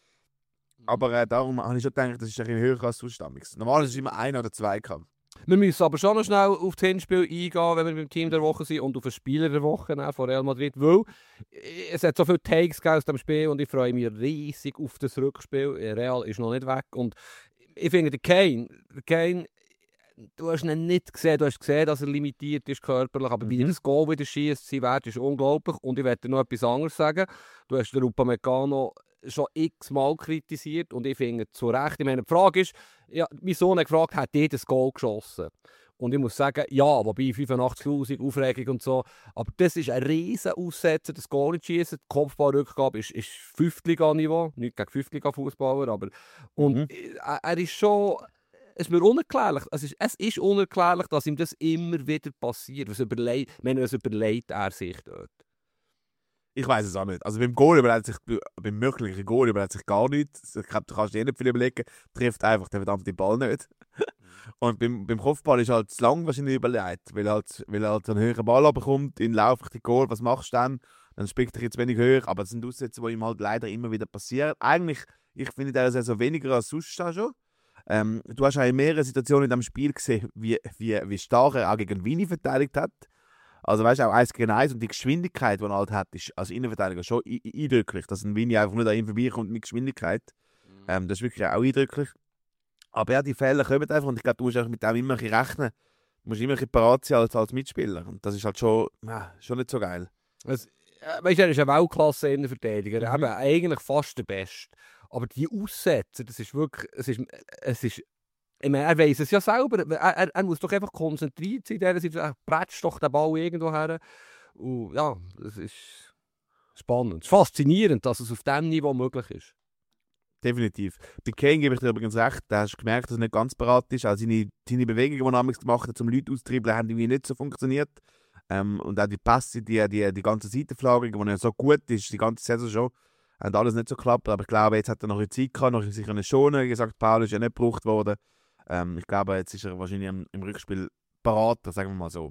Aber äh, darum habe ich schon gedacht, das ist ein bisschen höher als sonst. Normalerweise ist es immer ein oder zwei gehabt. Wir müssen aber schon noch schnell auf das Hinspiel eingehen, wenn wir beim Team der Woche sind und auf den Spieler der Woche ne, von Real Madrid, weil es hat so viele Takes gegeben aus dem Spiel und ich freue mich riesig auf das Rückspiel. Real ist noch nicht weg und ich finde, der Kane, der Kane, du hast ihn nicht gesehen, du hast gesehen, dass er limitiert ist körperlich, aber wie er das Goal wieder schießt, sein Wert ist unglaublich und ich werde dir noch etwas anderes sagen. Du hast den Upamecano schon x-mal kritisiert und ich finde zu Recht. Ich meine, die Frage ist, ja, mein Sohn hat gefragt, hat jeder das Goal geschossen? Und ich muss sagen, ja, wobei fünfundachtzigtausend, Aufregung und so, aber das ist ein riesen Aussetzer, das Goal nicht schießen. Die Kopfballrückgabe ist, ist Fünftliga-Niveau, nicht gegen Fünftliga-Fußballer, aber und Mhm. er, er ist schon, es ist mir unerklärlich, es ist, es ist unerklärlich, dass ihm das immer wieder passiert. Was überlegt, ich meine, was überlegt er sich dort? Ich weiß es auch nicht. Also beim Goal überlegt sich, beim möglichen Goal überlegt sich gar nichts. Ich glaube, du kannst dir nicht viel überlegen, trifft einfach den verdammten Ball nicht. Und beim, beim Kopfball ist halt zu lang wahrscheinlich überlegt, weil er halt, weil er halt einen höheren Ball abbekommt, in Lauf ich die Goal, was machst du dann? Dann spickt er jetzt wenig höher, aber das sind Aussätze, die ihm halt leider immer wieder passieren. Eigentlich, ich finde, der ist so weniger als sonst schon. Ähm, du hast auch in mehreren Situationen in diesem Spiel gesehen, wie, wie, wie stark er auch gegen Vini verteidigt hat. Also weißt du, auch eins gegen eins und die Geschwindigkeit, die er halt hat, ist als Innenverteidiger schon i- i- eindrücklich, dass ein Vini einfach nicht an ihm vorbeikommt mit Geschwindigkeit. Ähm, das ist wirklich auch eindrücklich. Aber ja, die Fälle kommen einfach und ich glaube, du musst auch mit dem immer ein bisschen rechnen. Du musst immer ein bisschen parat sein als, als Mitspieler. Und das ist halt schon, ja, schon nicht so geil. Es, äh, weißt du, er ist ein Weltklasse-Innenverteidiger, Mhm. eben eigentlich fast der Beste. Aber die Aussätze, das ist wirklich, es ist, es ist, ich meine, er weiss es ja selber, er, er, er muss doch einfach konzentriert sein, der er prätscht doch den Ball irgendwo her. Und ja, das ist spannend, es ist faszinierend, dass es auf diesem Niveau möglich ist. Definitiv. Bei Kane gebe ich dir übrigens recht, da hast du gemerkt, dass er nicht ganz parat ist. Also seine, seine Bewegungen, die er damals gemacht hat, um Leute auszutreiben, haben irgendwie nicht so funktioniert. Ähm, und auch die Pässe, die, die, die ganze Seitenverlagerung, die ja so gut ist, die ganze Saison schon, hat alles nicht so geklappt. Aber ich glaube, jetzt hat er noch eine Zeit gehabt, noch sich können schonen. Wie gesagt, Paul ist ja nicht gebraucht worden. Ähm, ich glaube, jetzt ist er wahrscheinlich im, im Rückspiel parater, sagen wir mal so.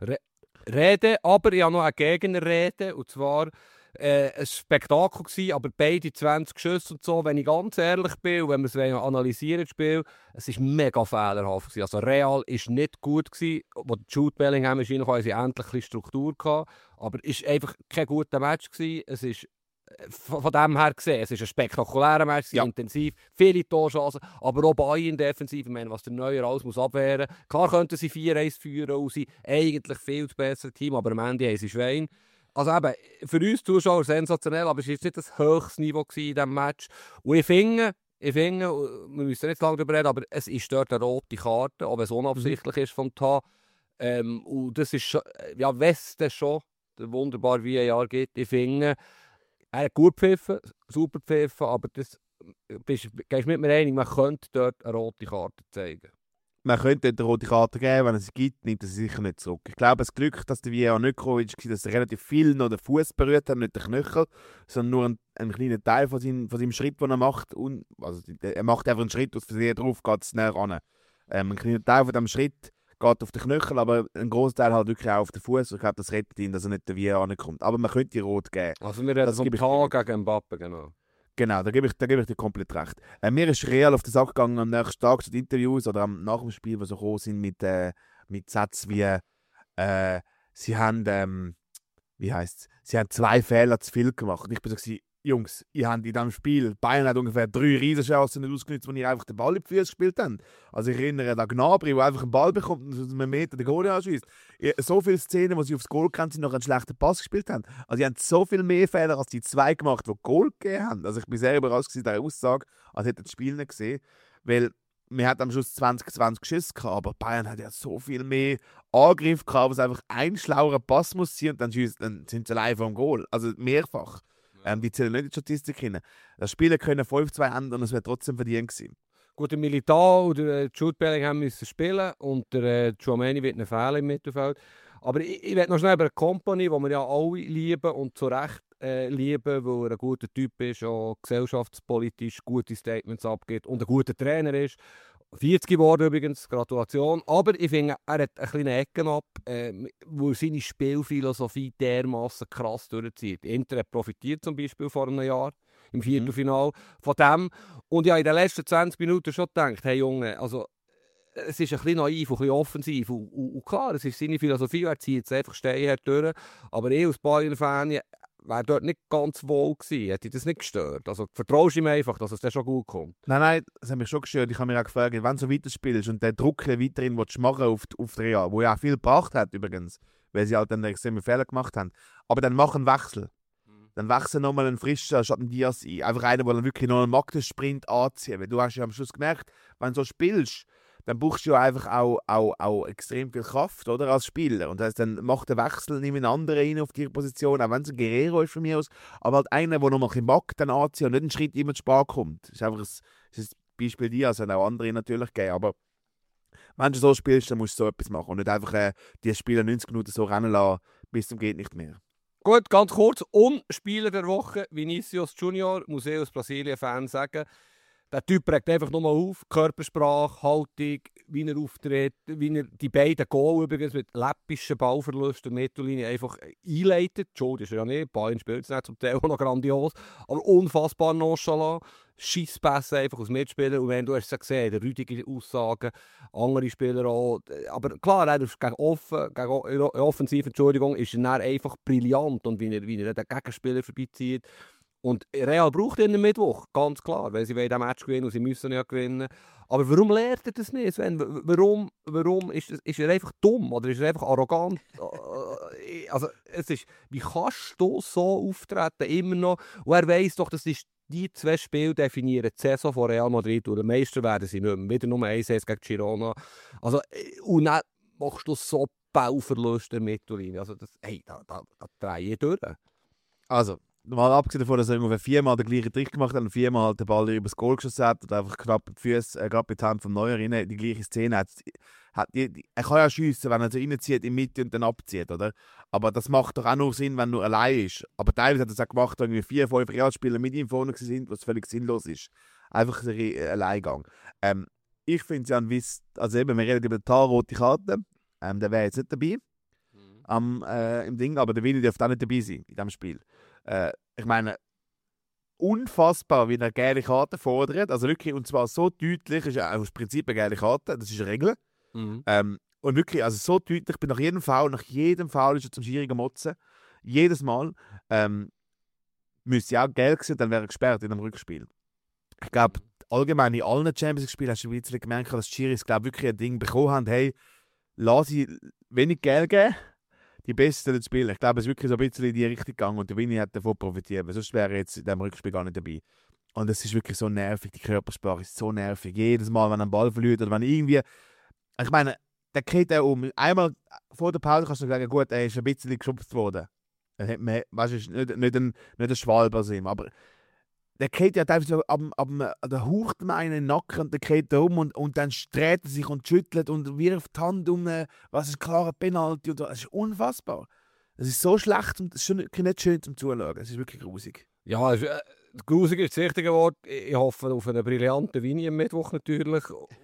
Rede, aber ich habe noch eine Gegenrede, und zwar äh, ein Spektakel gewesen, aber beide zwanzig Schüsse und so, wenn ich ganz ehrlich bin, und wenn wir es analysieren, das Spiel, es war mega fehlerhaft gewesen. Also Real war nicht gut gewesen, wo Jude Bellingham ist, haben sie endlich ein bisschen Struktur gehabt, aber es war einfach kein guter Match gewesen. Es ist von, von dem her gesehen, es ist ein spektakulärer Match, Ja. intensiv, viele Torchancen, aber auch Bayern defensiv, ich meine, was der Neuer alles muss abwehren. Klar könnten sie vier eins führen und sind eigentlich viel zu besseres Team, aber am Ende haben sie Schwein. Also eben, für uns Zuschauer sensationell, aber es war jetzt nicht das höchste Niveau in diesem Match. Und ich finde, ich finde, wir müssen nicht lange darüber reden, aber es ist dort eine rote Karte, ob es unabsichtlich mhm. ist vom T A. Ähm, und das ist schon, ja, wenn es das schon der wunderbare V A R gibt, ich finde, er hat gut gepfiffen, super gepfiffen, aber das, bist, gehst mit mir einig, man könnte dort eine rote Karte zeigen. Man könnte dort eine rote Karte geben, wenn es sie gibt, nimmt er sie sicher nicht zurück. Ich glaube, das Glück, dass der V A R nicht gekommen ist, dass er relativ viel noch den Fuß berührt hat, nicht den Knöchel, sondern nur einen, einen kleinen Teil von seinem, von seinem Schritt, den er macht. Und, also, er macht einfach einen Schritt, aus Versehen drauf, geht es näher ran. Ähm, ein kleiner Teil von diesem Schritt geht auf den Knöchel, aber ein grosser Teil halt wirklich auch auf den Fuß. Ich glaube, das rettet ihn, dass er nicht den V A R ankommt. Aber man könnte die rot geben. Also wir reden vom T A gegen Mbappe, genau. Genau, da gebe ich, da gebe ich dir komplett recht. Äh, mir ist Real auf den Sack gegangen am nächsten Tag zu den Interviews oder am, nach dem Spiel, die so gekommen sind mit, äh, mit Sätzen wie äh, sie haben, ähm, wie heisst's, sie haben zwei Fehler zu viel gemacht. Und ich bin so gewesen, Jungs, ihr habt in diesem Spiel, Bayern hat ungefähr drei Riesenchancen nicht ausgenutzt, wo ihr einfach den Ball in die Füße gespielt habt. Also ich erinnere an Gnabry, der einfach einen Ball bekommt und aus einem Meter den Goal anschießt. So viele Szenen, wo sie aufs Goal gerannt sind, noch einen schlechten Pass gespielt haben. Also die haben so viel mehr Fehler als die zwei gemacht, die Goal gegeben haben. Also ich bin sehr überrascht von dieser Aussage, als hätte das Spiel nicht gesehen. Weil wir hatten am Schluss zwanzig zwanzig Schüsse gehabt, aber Bayern hat ja so viel mehr Angriff gehabt, wo es einfach ein schlauer Pass muss sein und dann, schießt, dann sind sie allein vom Goal. Also mehrfach. Ähm, die zählen nicht in die Statistik hin. Das Spiel können fünf zwei haben und es wäre trotzdem verdient gewesen. Gut, der Militao und der Jude Bellingham müssen spielen und der äh, Tchouaméni wird nicht fehlen im Mittelfeld. Aber ich, ich will noch schnell über eine Company, die wir ja alle lieben und zu Recht äh, lieben, weil er ein guter Typ ist, auch gesellschaftspolitisch gute Statements abgibt und ein guter Trainer ist. vierzig geworden übrigens, Gratulation. Aber ich finde, er hat eine kleine Ecken ab, äh, wo seine Spielphilosophie dermassen krass durchzieht. Inter hat profitiert zum Beispiel vor einem Jahr im Viertelfinale mhm. von dem. Und ja, in den letzten zwanzig Minuten schon gedacht, hey Junge, also es ist ein bisschen naiv und ein bisschen offensiv. Und, und, und klar, es ist seine Philosophie, er zieht jetzt einfach stehen durch. Aber ich als Bayern-Fan wäre dort nicht ganz wohl gewesen, hätte ich das nicht gestört. Also vertraust du ihm einfach, dass es dann schon gut kommt? Nein, nein, das hat mich schon gestört. Ich habe mich auch gefragt, wenn du so weiterspielst und den Druck weiterhin willst machen auf, auf Real, wo ja auch viel gebracht hat übrigens, weil sie halt dann extreme Fehler gemacht haben. Aber dann mach einen Wechsel. Mhm. Dann wechsel nochmal einen frischen statt einen Diaz ein. Einfach einen, der dann wirklich noch einen Magnus-Sprint anziehen. Weil du hast ja am Schluss gemerkt, wenn du so spielst, dann brauchst du ja einfach auch, auch, auch extrem viel Kraft, oder, als Spieler. Und das heißt, dann macht der Wechsel nicht einen anderen rein auf die Position, auch wenn es ein Guerrero ist von mir aus, aber halt einer, der noch mal ein bisschen mag, dann anziehen und nicht einen Schritt immer zu spät kommt. Das ist einfach ein, das ist ein Beispiel dir, also auch andere natürlich geben, aber wenn du so spielst, dann musst du so etwas machen und nicht einfach äh, die Spieler neunzig Minuten so rennen lassen, bis zum geht nicht mehr. Gut, ganz kurz. Und Spieler der Woche, Vinicius Junior, muss ich als Brasilien-Fan sagen. Der Typ prägt einfach nur mal auf. Körpersprache, Haltung, wie er auftritt, wie er die beiden Goal übrigens mit läppischen Ballverlusten und Nettolinie einfach einleitet. Schuld ist er ja nicht, Bayern spielt es nicht, zum Teil auch noch grandios, aber unfassbar nonchalant. Scheisspässe einfach aus Mitspielern. Und wenn du hast es gesehen, der Rüdiger Aussagen, andere Spieler auch. Aber klar, er ist gegen, offen, gegen offensiv, Entschuldigung, ist er dann einfach brillant. Und wie er, wie er den Gegenspieler vorbeizieht. Und Real braucht ihn am Mittwoch, ganz klar, weil sie wollen das Match gewinnen und sie müssen ja gewinnen. Aber warum lernt er das nicht, Sven? Warum, warum ist, das, ist er einfach dumm oder ist er einfach arrogant? Also, es ist, wie kannst du so auftreten, immer noch? Und er weiss doch, das ist die zwei Spiele definieren die Saison von Real Madrid und der Meister werden sie nicht mehr. Wieder nur eins gegen Girona. Also, und dann machst du so Ballverluste in der Mittellinie. Also, das, hey, da, da, da drehe ich durch. Also, mal abgesehen davon, dass er ungefähr viermal den gleichen Trick gemacht hat und viermal halt den Ball über das Goal geschossen hat und einfach knapp die Füße, äh, gerade bei der Hand vom Neuer rein, die gleiche Szene hat. hat die, die, er kann ja schiessen, wenn er so reinzieht, in die Mitte und dann abzieht, oder? Aber das macht doch auch nur Sinn, wenn er allein ist. Aber teilweise hat er es auch gemacht, wenn vier, fünf Realspieler mit ihm vorne sind, was völlig sinnlos ist. Einfach ein Re- Alleingang. Ähm, ich finde es ja ein Wiss, also eben, wir reden über die rote Karte, ähm, der wäre jetzt nicht dabei mhm. am, äh, im Ding, aber der Willi darf auch nicht dabei sein in diesem Spiel. Äh, ich meine, unfassbar, wie er gelbe Karte fordert. Also wirklich, und zwar so deutlich, ist ja aus Prinzip eine gelbe Karte, das ist eine Regel. Mhm. Ähm, und wirklich, also so deutlich, bin nach jedem Foul, nach jedem Foul ist er zum Schiri gemotzen. Jedes Mal. Ähm, müsste ja auch gelb sein, dann wäre er gesperrt in einem Rückspiel. Ich glaube, allgemein in allen Champions League-Spielen hast du ein bisschen gemerkt, dass die Schiris glaub, wirklich ein Ding bekommen haben, hey, lass sie wenig Geld geben, die Besten zu spielen. Ich glaube, es ist wirklich so ein bisschen in die Richtung gegangen und der Winnie hat davon profitiert, weil sonst wäre er jetzt in diesem Rückspiel gar nicht dabei. Und es ist wirklich so nervig, die Körpersprache ist so nervig. Jedes Mal, wenn er einen Ball verliert oder wenn irgendwie... Ich meine, der kriegt er um. Einmal vor der Pause kannst du sagen, gut, er ist ein bisschen geschubst worden. Dann hat man, weißt du, nicht, nicht ein, nicht ein Schwalbe aus ihm, aber der kriegt ja teilweise so, ab, ab, der haucht ihm einen in den Nacken und der kriegt da um und, und dann dreht er sich und schüttelt und wirft die Hand um, was ist klarer Penalty und so. Das ist unfassbar. Das ist so schlecht und es ist schon nicht schön zum Zuschauen. Es ist wirklich grusig. Ja, es, äh, grusig ist das richtige Wort. Ich hoffe auf einen brillanten Winnie am Mittwoch natürlich.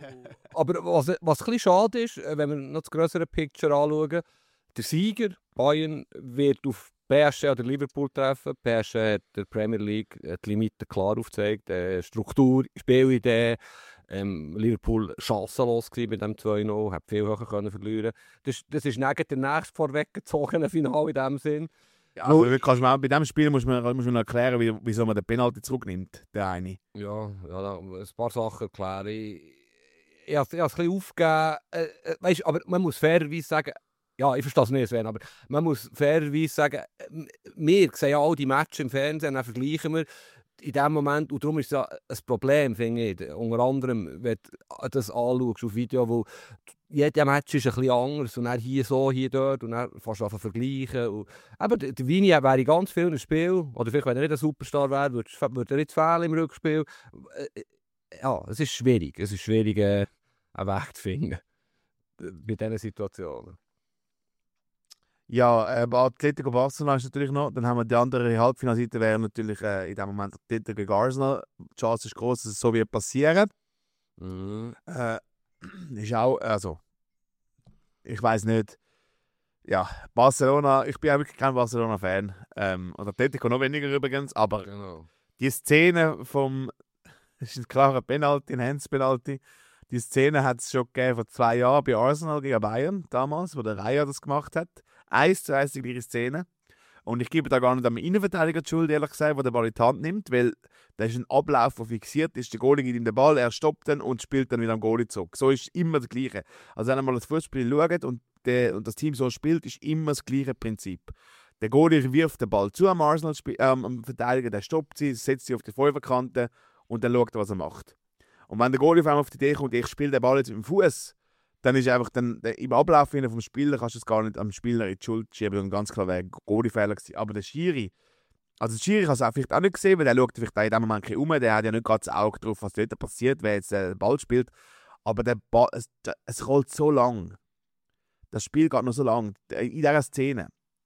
Aber was, was ein bisschen schade ist, wenn wir noch das grössere Picture anschauen, der Sieger Bayern wird auf P S G oder Liverpool treffen. P S G hat der Premier League die Limiten klar aufgezeigt. Äh, Struktur, Spielidee. Ähm, Liverpool chancenlos bei dem zwei null, hat viel höher können verlieren. Das, das ist neben der nächst vorweggezogene Finale in dem Sinn. Ja, also, kannst du mal, bei diesem Spiel muss man, muss man erklären, wie, wieso man den Penalty zurücknimmt, der eine. Ja, ja, ein paar Sachen erklären. Ich, ich habe es ein bisschen aufgegeben. Äh, äh, weißt, aber man muss fairerweise sagen, ja, ich verstehe es nicht, Sven, aber man muss fairerweise sagen, wir sehen ja all die Matches im Fernsehen, dann vergleichen wir in dem Moment, und darum ist es ja ein Problem, finde ich, unter anderem, wenn du das anschaust auf Video, wo jeder Match ist ein bisschen anders und dann hier so, hier dort und dann fast einfach vergleichen. Und, aber der Vini wäre in ganz vielen Spielen, oder vielleicht wenn er nicht ein Superstar wäre, würde, würde er nicht fehlen im Rückspiel. Ja, es ist schwierig, es ist schwierig, äh, einen Weg zu finden bei diesen Situationen. Ja, äh, Atletico Barcelona ist natürlich noch. Dann haben wir die andere Halbfinalseite, wäre natürlich äh, in dem Moment Atletico gegen Arsenal. Die Chance ist groß, dass es so wird passieren. Mhm. Äh, ist auch, also, ich weiß nicht. Ja, Barcelona, ich bin ja wirklich kein Barcelona-Fan. Ähm, und Atletico noch weniger übrigens, aber genau. Die Szene vom, das ist ein klarer Penalty, ein Hands-Penalty. Die Szene hat es schon gegeben vor zwei Jahren bei Arsenal gegen Bayern, damals, wo der Raya das gemacht hat. Eins zu eins die gleiche Szene. Und ich gebe da gar nicht am Innenverteidiger die Schuld, ehrlich gesagt, der den Ball in die Hand nimmt, weil da ist ein Ablauf, der fixiert ist. Der Goalie gibt ihm den Ball, er stoppt dann und spielt dann wieder am Goalie zurück. So ist immer das Gleiche. Also wenn man das Fußball schaut und, der, und das Team so spielt, ist immer das gleiche Prinzip. Der Goalie wirft den Ball zu am Arsenal, äh, am Verteidiger, der stoppt sie, setzt sie auf die Fünferkante und dann schaut er, was er macht. Und wenn der Goalie auf einmal auf die Idee kommt, ich spiele den Ball jetzt mit dem Fuß, dann ist einfach dann, im Ablauf vom Spieler kannst du es gar nicht am Spieler in die Schuld schieben und ganz klar wäre Goalie-Fehler gewesen. Aber der Schiri, also der Schiri kann es auch vielleicht auch nicht gesehen, weil der schaut vielleicht auch in dem Moment um, der hat ja nicht gerade das Auge drauf, was dort passiert, wer jetzt den Ball spielt. Aber der Ball, es, es rollt so lang. Das Spiel geht noch so lang. In dieser Szene.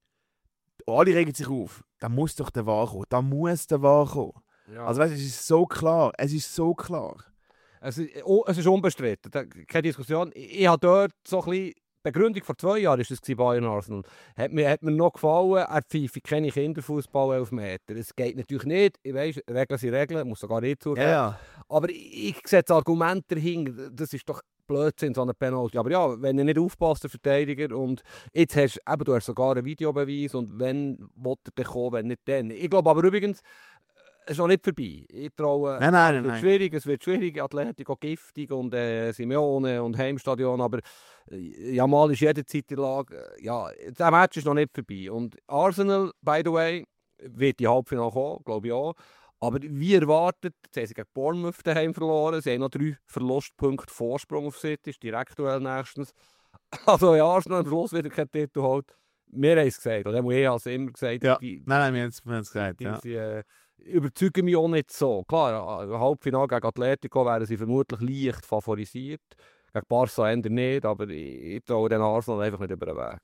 Alle regen sich auf. Da muss doch der Wahr kommen. Da muss der Wahr kommen. Ja. Also weißt, es ist so klar. Es ist so klar. Es ist, oh, es ist unbestritten, da, keine Diskussion. Ich, ich habe dort so ein bisschen, Begründung vor zwei Jahren war das bei Bayern Arsenal. Hat mir, hat mir noch gefallen, er pfeift keine Kinderfußball elf Meter. Es geht natürlich nicht, ich weiss, Regeln sind Regeln, muss sogar nicht zugeben. Ja. Aber ich, ich sehe das Argument dahinter, das ist doch Blödsinn, so eine Penalty. Aber ja, wenn er nicht aufpasst, der Verteidiger, und jetzt hast eben, du hast sogar einen Videobeweis, und wenn, will er dann kommen, wenn nicht dann. Ich glaube aber übrigens, es ist noch nicht vorbei. Ich traue, Nein, nein, es wird nein. schwierig, es wird schwierig, Atletico giftig und äh, Simeone und Heimstadion, aber äh, ja, mal ist jederzeit in der Lage. Äh, ja, der Match ist noch nicht vorbei. Und Arsenal, by the way, wird die Halbfinale kommen, glaube ich auch. Aber wie erwartet, jetzt haben sie gegen Bournemouth daheim verloren, sie haben noch drei Verlustpunkte Vorsprung auf City, ist direkt duell nächstens. Also ja, Arsenal am Schluss wieder keinen Titel holt. Wir haben es gesagt, oder ich habe es immer gesagt. Ja. Die, Nein, nein, wir haben es, wir haben es gesagt. die, Ja. die, äh, überzeugen mich auch nicht so. Klar, im Halbfinale gegen Atletico wären sie vermutlich leicht favorisiert. Gegen Barca eher nicht, aber ich, ich traue den Arsenal einfach nicht über den Weg.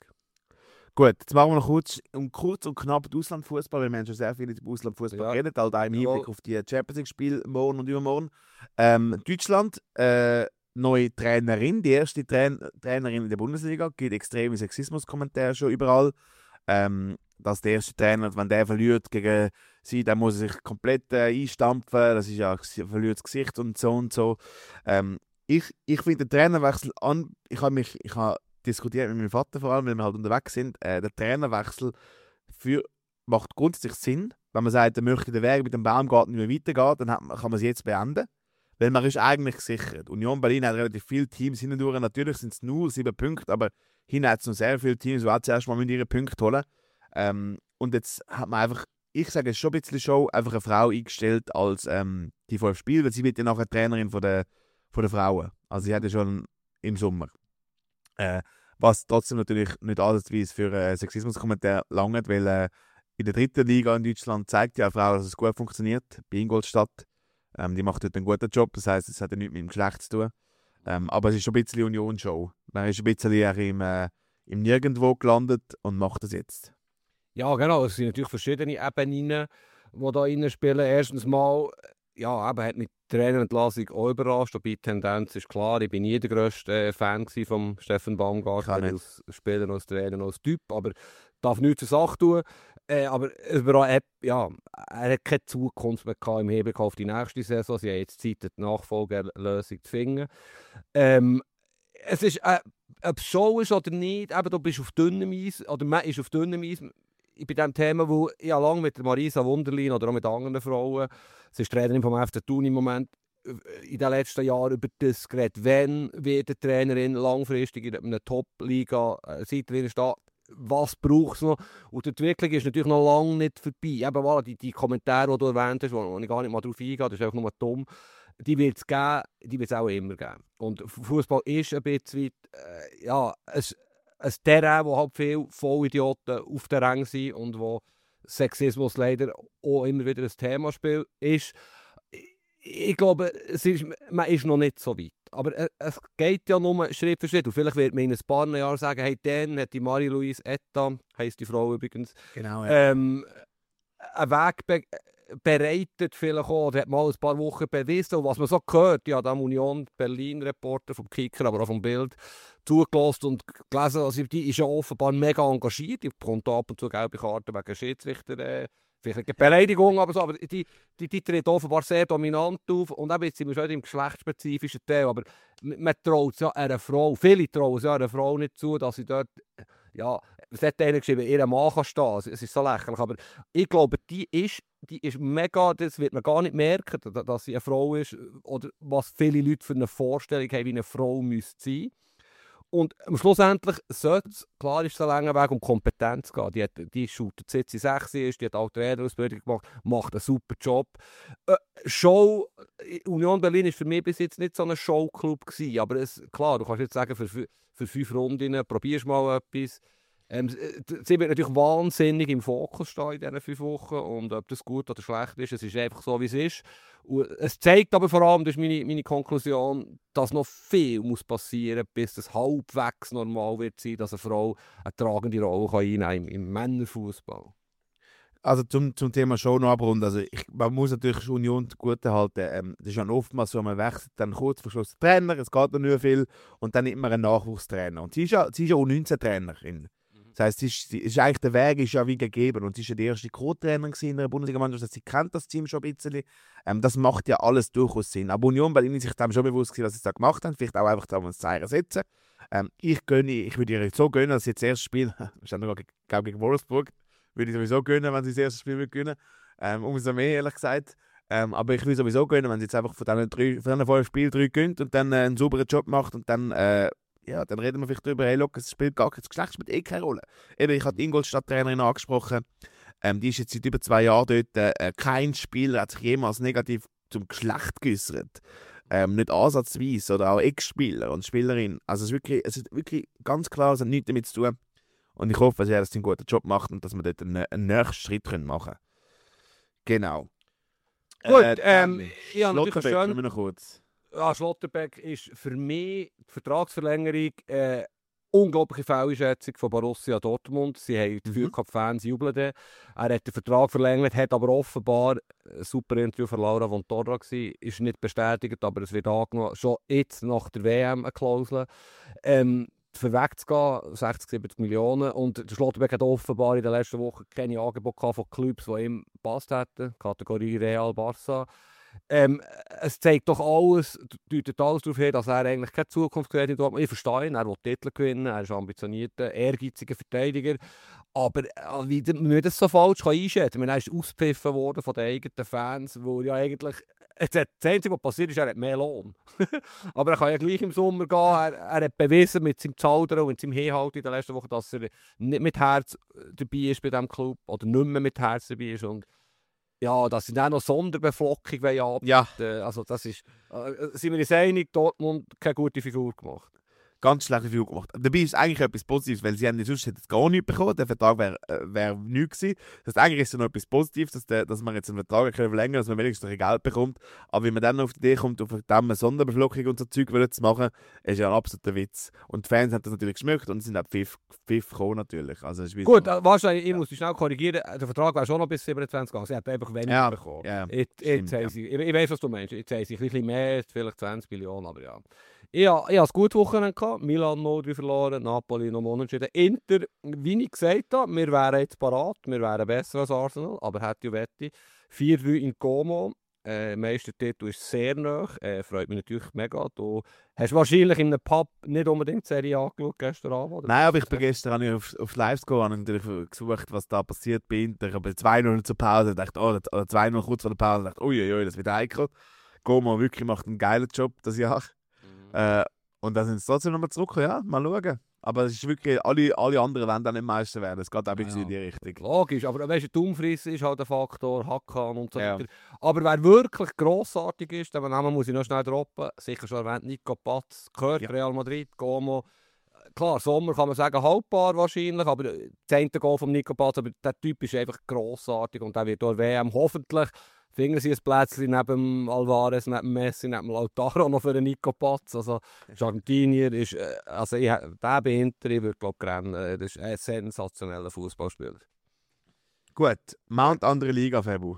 Gut, jetzt machen wir noch kurz, um kurz und knapp den Auslandfußball, weil wir haben schon sehr viel über Auslandfußball Ja. geredet, halt auch im Jawohl. Hinblick auf die Champions League-Spiele morgen und übermorgen. Ähm, Deutschland, äh, neue Trainerin, die erste Train Trainerin in der Bundesliga, gibt extreme Sexismuskommentare schon überall. Ähm, dass der erste Trainer, wenn der verliert gegen sie, dann muss er sich komplett äh, einstampfen, das ist ja, verliert das Gesicht und so und so. Ähm, ich ich finde den Trainerwechsel an, ich habe mich, ich habe diskutiert mit meinem Vater vor allem, weil wir halt unterwegs sind, äh, der Trainerwechsel für, macht grundsätzlich Sinn, wenn man sagt, er möchte den Weg mit dem Baumgarten nicht mehr weitergehen, dann hat, man- kann man es jetzt beenden, weil man ist eigentlich gesichert. Union Berlin hat relativ viele Teams hindurch, natürlich sind es nur sieben Punkte, aber hinten hat es noch sehr viele Teams, die auch zuerst mal ihre Punkte holen. Ähm, und jetzt hat man einfach, ich sage es ist schon ein bisschen Show, einfach eine Frau eingestellt als ähm, die fünf Spiele, weil sie wird ja nachher Trainerin von der, von der Frauen. Also sie hat ja schon im Sommer. Äh, was trotzdem natürlich nicht ansatzweise für äh, Sexismuskommentar langt, weil äh, in der dritten Liga in Deutschland zeigt ja eine Frau, dass es gut funktioniert, bei Ingolstadt. Ähm, die macht dort einen guten Job, das heisst, es hat ja nichts mit dem Geschlecht zu tun. Ähm, aber es ist schon ein bisschen Union-Show. Man ist ein bisschen eher im, äh, im Nirgendwo gelandet und macht das jetzt. Ja, genau. Es sind natürlich verschiedene Ebenen, die da rein spielen. Erstens mal, ja, eben hat mich die Trainerentlassung auch überrascht. Aber die Tendenz ist klar, ich bin nie der grösste äh, Fan von Steffen Baumgartner, Kann nicht. als Spieler, als Trainer, als Typ. Aber darf nichts zur Sache tun. Äh, aber überall, hat- ja, er hat keine Zukunft mehr gehabt im Hinblick auf die nächste Saison. Sie haben jetzt Zeit, die Nachfolgerlösung zu finden. Ähm, es ist, äh, ob es Show ist oder nicht, eben, du bist auf dünnem Eis, oder man ist auf dünnem Eis. Ich bei diesem Thema, wo ich habe lange mit der Marisa Wunderlin oder auch mit anderen Frauen, sie ist Trainerin vom F C Thun im Moment, in den letzten Jahren über das geredet, wenn wird eine Trainerin langfristig in einer Top-Liga äh, Seiterin steht, was braucht es noch? Und die Entwicklung ist natürlich noch lange nicht vorbei. Eben, voilà, die, die Kommentare, die du erwähnt hast, wo, wo ich gar nicht mal drauf eingehe, das ist einfach nur dumm, die wird es geben, die wird es auch immer geben. Und Fußball ist ein bisschen weit, äh, ja, ein, ein Terrain, wo halt viele Vollidioten auf der Rang sind und wo Sexismus leider auch immer wieder ein Thema spielt, ist. Ich, ich glaube, es ist, man ist noch nicht so weit. Aber äh, es geht ja nur Schritt für Schritt. Und vielleicht wird man in ein paar Jahren sagen, hey, dann hat die Marie-Louise Etta, heisst die Frau übrigens, Genau, ähm, einen Weg be bereitet vielleicht auch, oder hat mal ein paar Wochen bewiesen. Und was man so gehört, ja, dem Union Berlin-Reporter vom Kicker, aber auch vom Bild, zugelassen und gelesen, also die ist ja offenbar mega engagiert. Die bekommt ab und zu gelbe Karten wegen Schiedsrichter, äh, vielleicht eine Beleidigung, aber so, aber die, die, die tritt offenbar sehr dominant auf. Und eben jetzt sind wir schon im geschlechtsspezifischen Teil, aber man traut es ja einer Frau, viele trauen es ja einer Frau nicht zu, dass sie dort, ja, es hat einer geschrieben, ihr Mann kann stehen, es ist so lächerlich, aber ich glaube, die ist, die ist mega, das wird man gar nicht merken, da- dass sie eine Frau ist, oder was viele Leute für eine Vorstellung haben, wie eine Frau müsste sein. Und am schlussendlich sollte es, klar ist es ein langer Weg, um Kompetenz zu gehen. Die, hat, die shootet seit sie sechs ist, die hat auch Trainerausbildung gemacht, macht einen super Job. Äh, Show Union Berlin war für mich bis jetzt nicht so ein Showclub gewesen, aber es, klar, du kannst jetzt sagen, für, für, für fünf Runden probierst du mal etwas. Ähm, sie wird natürlich wahnsinnig im Fokus stehen in diesen fünf Wochen und ob das gut oder schlecht ist, es ist einfach so, wie es ist. Und es zeigt aber vor allem, das ist meine, meine Konklusion, dass noch viel muss passieren, bis das halbwegs normal wird sein, dass eine Frau eine tragende Rolle kann einnehmen kann im Männerfußball. Also zum, zum Thema Show noch abrunden. Also ich, man muss natürlich Union zugutehalten. Ähm, das ist ja oftmals so, man wechselt dann kurz vor Schluss den Trainer, es geht noch nicht viel und dann nimmt man einen Nachwuchstrainer. Und sie ist ja, sie ist ja U neunzehn-Trainerin. Das heisst, sie ist, sie ist eigentlich, der Weg ist ja wie gegeben und sie ist ja die erste Co-Trainerin in der Bundesliga-Mannschaft, sie kennt das Team schon ein bisschen. Ähm, das macht ja alles durchaus Sinn. Aber Union Berlin ist sich dem schon bewusst gewesen, dass sie es da gemacht haben, vielleicht auch einfach da ein Zeichen setzen. Ähm, ich gönne, ich würde ihr so gönnen, dass sie jetzt das erste Spiel, ich glaube gegen Wolfsburg, würde ich sowieso gönnen, wenn sie das erste Spiel gewinnen. Ähm, umso mehr, ehrlich gesagt. Ähm, aber ich würde sowieso gönnen, wenn sie jetzt einfach von diesen, drei, von diesen fünf Spielen drei gönnt und dann äh, einen sauberen Job macht und dann... Äh, Ja, dann reden wir vielleicht darüber, hey, look, es spielt gar das Geschlecht spielt eh keine Rolle. Eben, ich habe die Ingolstadt-Trainerin angesprochen, ähm, die ist jetzt seit über zwei Jahren dort. Äh, kein Spieler hat sich jemals negativ zum Geschlecht geäußert. Ähm, nicht ansatzweise oder auch Ex-Spieler und Spielerin. Also es ist wirklich, es ist wirklich ganz klar, es hat nichts damit zu tun. Und ich hoffe, dass er einen guten Job macht und dass wir dort einen, einen nächsten Schritt können machen können. Genau. Gut, äh, ähm, ich habe natürlich Schlotterbeck, schön... noch kurz. Ja, Schlotterbeck ist für mich die Vertragsverlängerung eine unglaubliche Fehleinschätzung von Borussia Dortmund. Sie haben das Gefühl gehabt, Fans jubeln dann. Er hat den Vertrag verlängert, hat aber offenbar ein super Interview von Laura von Torra gewesen, ist nicht bestätigt, aber es wird angenommen, schon jetzt nach der W M eine Klausel. Ähm, für wegzugehen, sechzig, siebzig Millionen. Und der Schlotterbeck hat offenbar in den letzten Wochen keine Angebote von Clubs, die ihm gepasst hätten. Kategorie Real, Barça. Ähm, es zeigt doch alles, deutet alles darauf hin, dass er eigentlich keine Zukunft hat in Dortmund. Ich verstehe ihn, er will Titel gewinnen, er ist ein ambitionierter, ehrgeiziger Verteidiger. Aber äh, wie man das so falsch kann einschätzen kann, er ist ausgepfiffen worden von den eigenen Fans, wo ja eigentlich... Das Einzige, was passiert ist, er hat mehr Lohn. Aber er kann ja gleich im Sommer gehen. Er, er hat bewiesen mit seinem Zaudern und mit seinem Hinhalt in der letzten Woche, dass er nicht mit Herz dabei ist bei diesem Club oder nicht mehr mit Herz dabei ist. Und ja, dass sie dann noch Sonderbeflockung anbieten. Ja. Also das ist, äh, sind wir uns einig, Dortmund keine gute Figur gemacht. Ganz schlechte Figur gemacht. Dabei ist es eigentlich etwas Positives, weil sie haben sonst hätten gar nichts bekommen. Der Vertrag wäre äh, wär nichts gewesen. Das heißt, eigentlich ist es noch etwas Positives, dass, der, dass man jetzt einen Vertrag verlängern kann, dass man wenigstens noch Geld bekommt. Aber wenn man dann auf die Idee kommt, auf dem eine Sonderbeflockung und so Zeug zu machen, ist ja ein absoluter Witz. Und die Fans haben das natürlich geschmückt und sind auch pfiff, pfiff gekommen natürlich. Also, ist Gut, äh, wahrscheinlich, ich ja. muss dich schnell korrigieren, der Vertrag wäre schon noch bis siebenundzwanzig gegangen. Sie hat einfach weniger ja, bekommen. Ja, jetzt, stimmt, jetzt ja. sie, ich, ich weiß, was du meinst. Jetzt haben sie ein bisschen mehr, vielleicht zwanzig Millionen, aber ja. Ich, ich hatte ein gutes Wochenende gehabt. Milan null drei verloren, Napoli noch unentschieden. Inter, wie ich gesagt habe, wir wären jetzt parat, wir wären besser als Arsenal, aber hätte ich wette. vier drei in Como. Äh, Meistertitel ist sehr nah. Äh, freut mich natürlich mega. Du hast wahrscheinlich in einem Pub nicht unbedingt die Serie angeschaut gestern Abend. Oder? Nein, aber ich bin gestern ich auf, auf Lives gegangen und natürlich gesucht, was da passiert bei Inter. Ich habe zwei null zur Pause dachte, oh, oder zwei null kurz vor der Pause dachte, uiuiui, das wird heikel. Como wirklich macht einen geilen Job das Jahr. Mhm. Äh, und dann sind sie trotzdem nochmal zurück, ja, mal schauen. Aber es ist wirklich, alle, alle anderen wollen dann nicht Meister werden. Es geht auch ja, in die Richtung. Logisch, aber weißt du, Dumfries ist halt ein Faktor, Hakan und so ja. weiter. Aber wer wirklich grossartig ist, den Namen muss ich noch schnell droppen, sicher schon erwähnt, Nico Paz, gehört ja. Real Madrid, Como. Klar, Sommer kann man sagen, haltbar wahrscheinlich, aber der zehnte Goal von Nico Paz, aber der Typ ist einfach grossartig und der wird durch W M hoffentlich finden sie ein Plätzchen neben Alvarez, neben Messi, neben Lautaro noch für den Nico Paz. Also, Argentinier ist, äh, also ich, der bei Inter, ich würde glaube rennen, das ist ein sensationeller Fußballspieler. Gut, Mount andere Liga, Febu.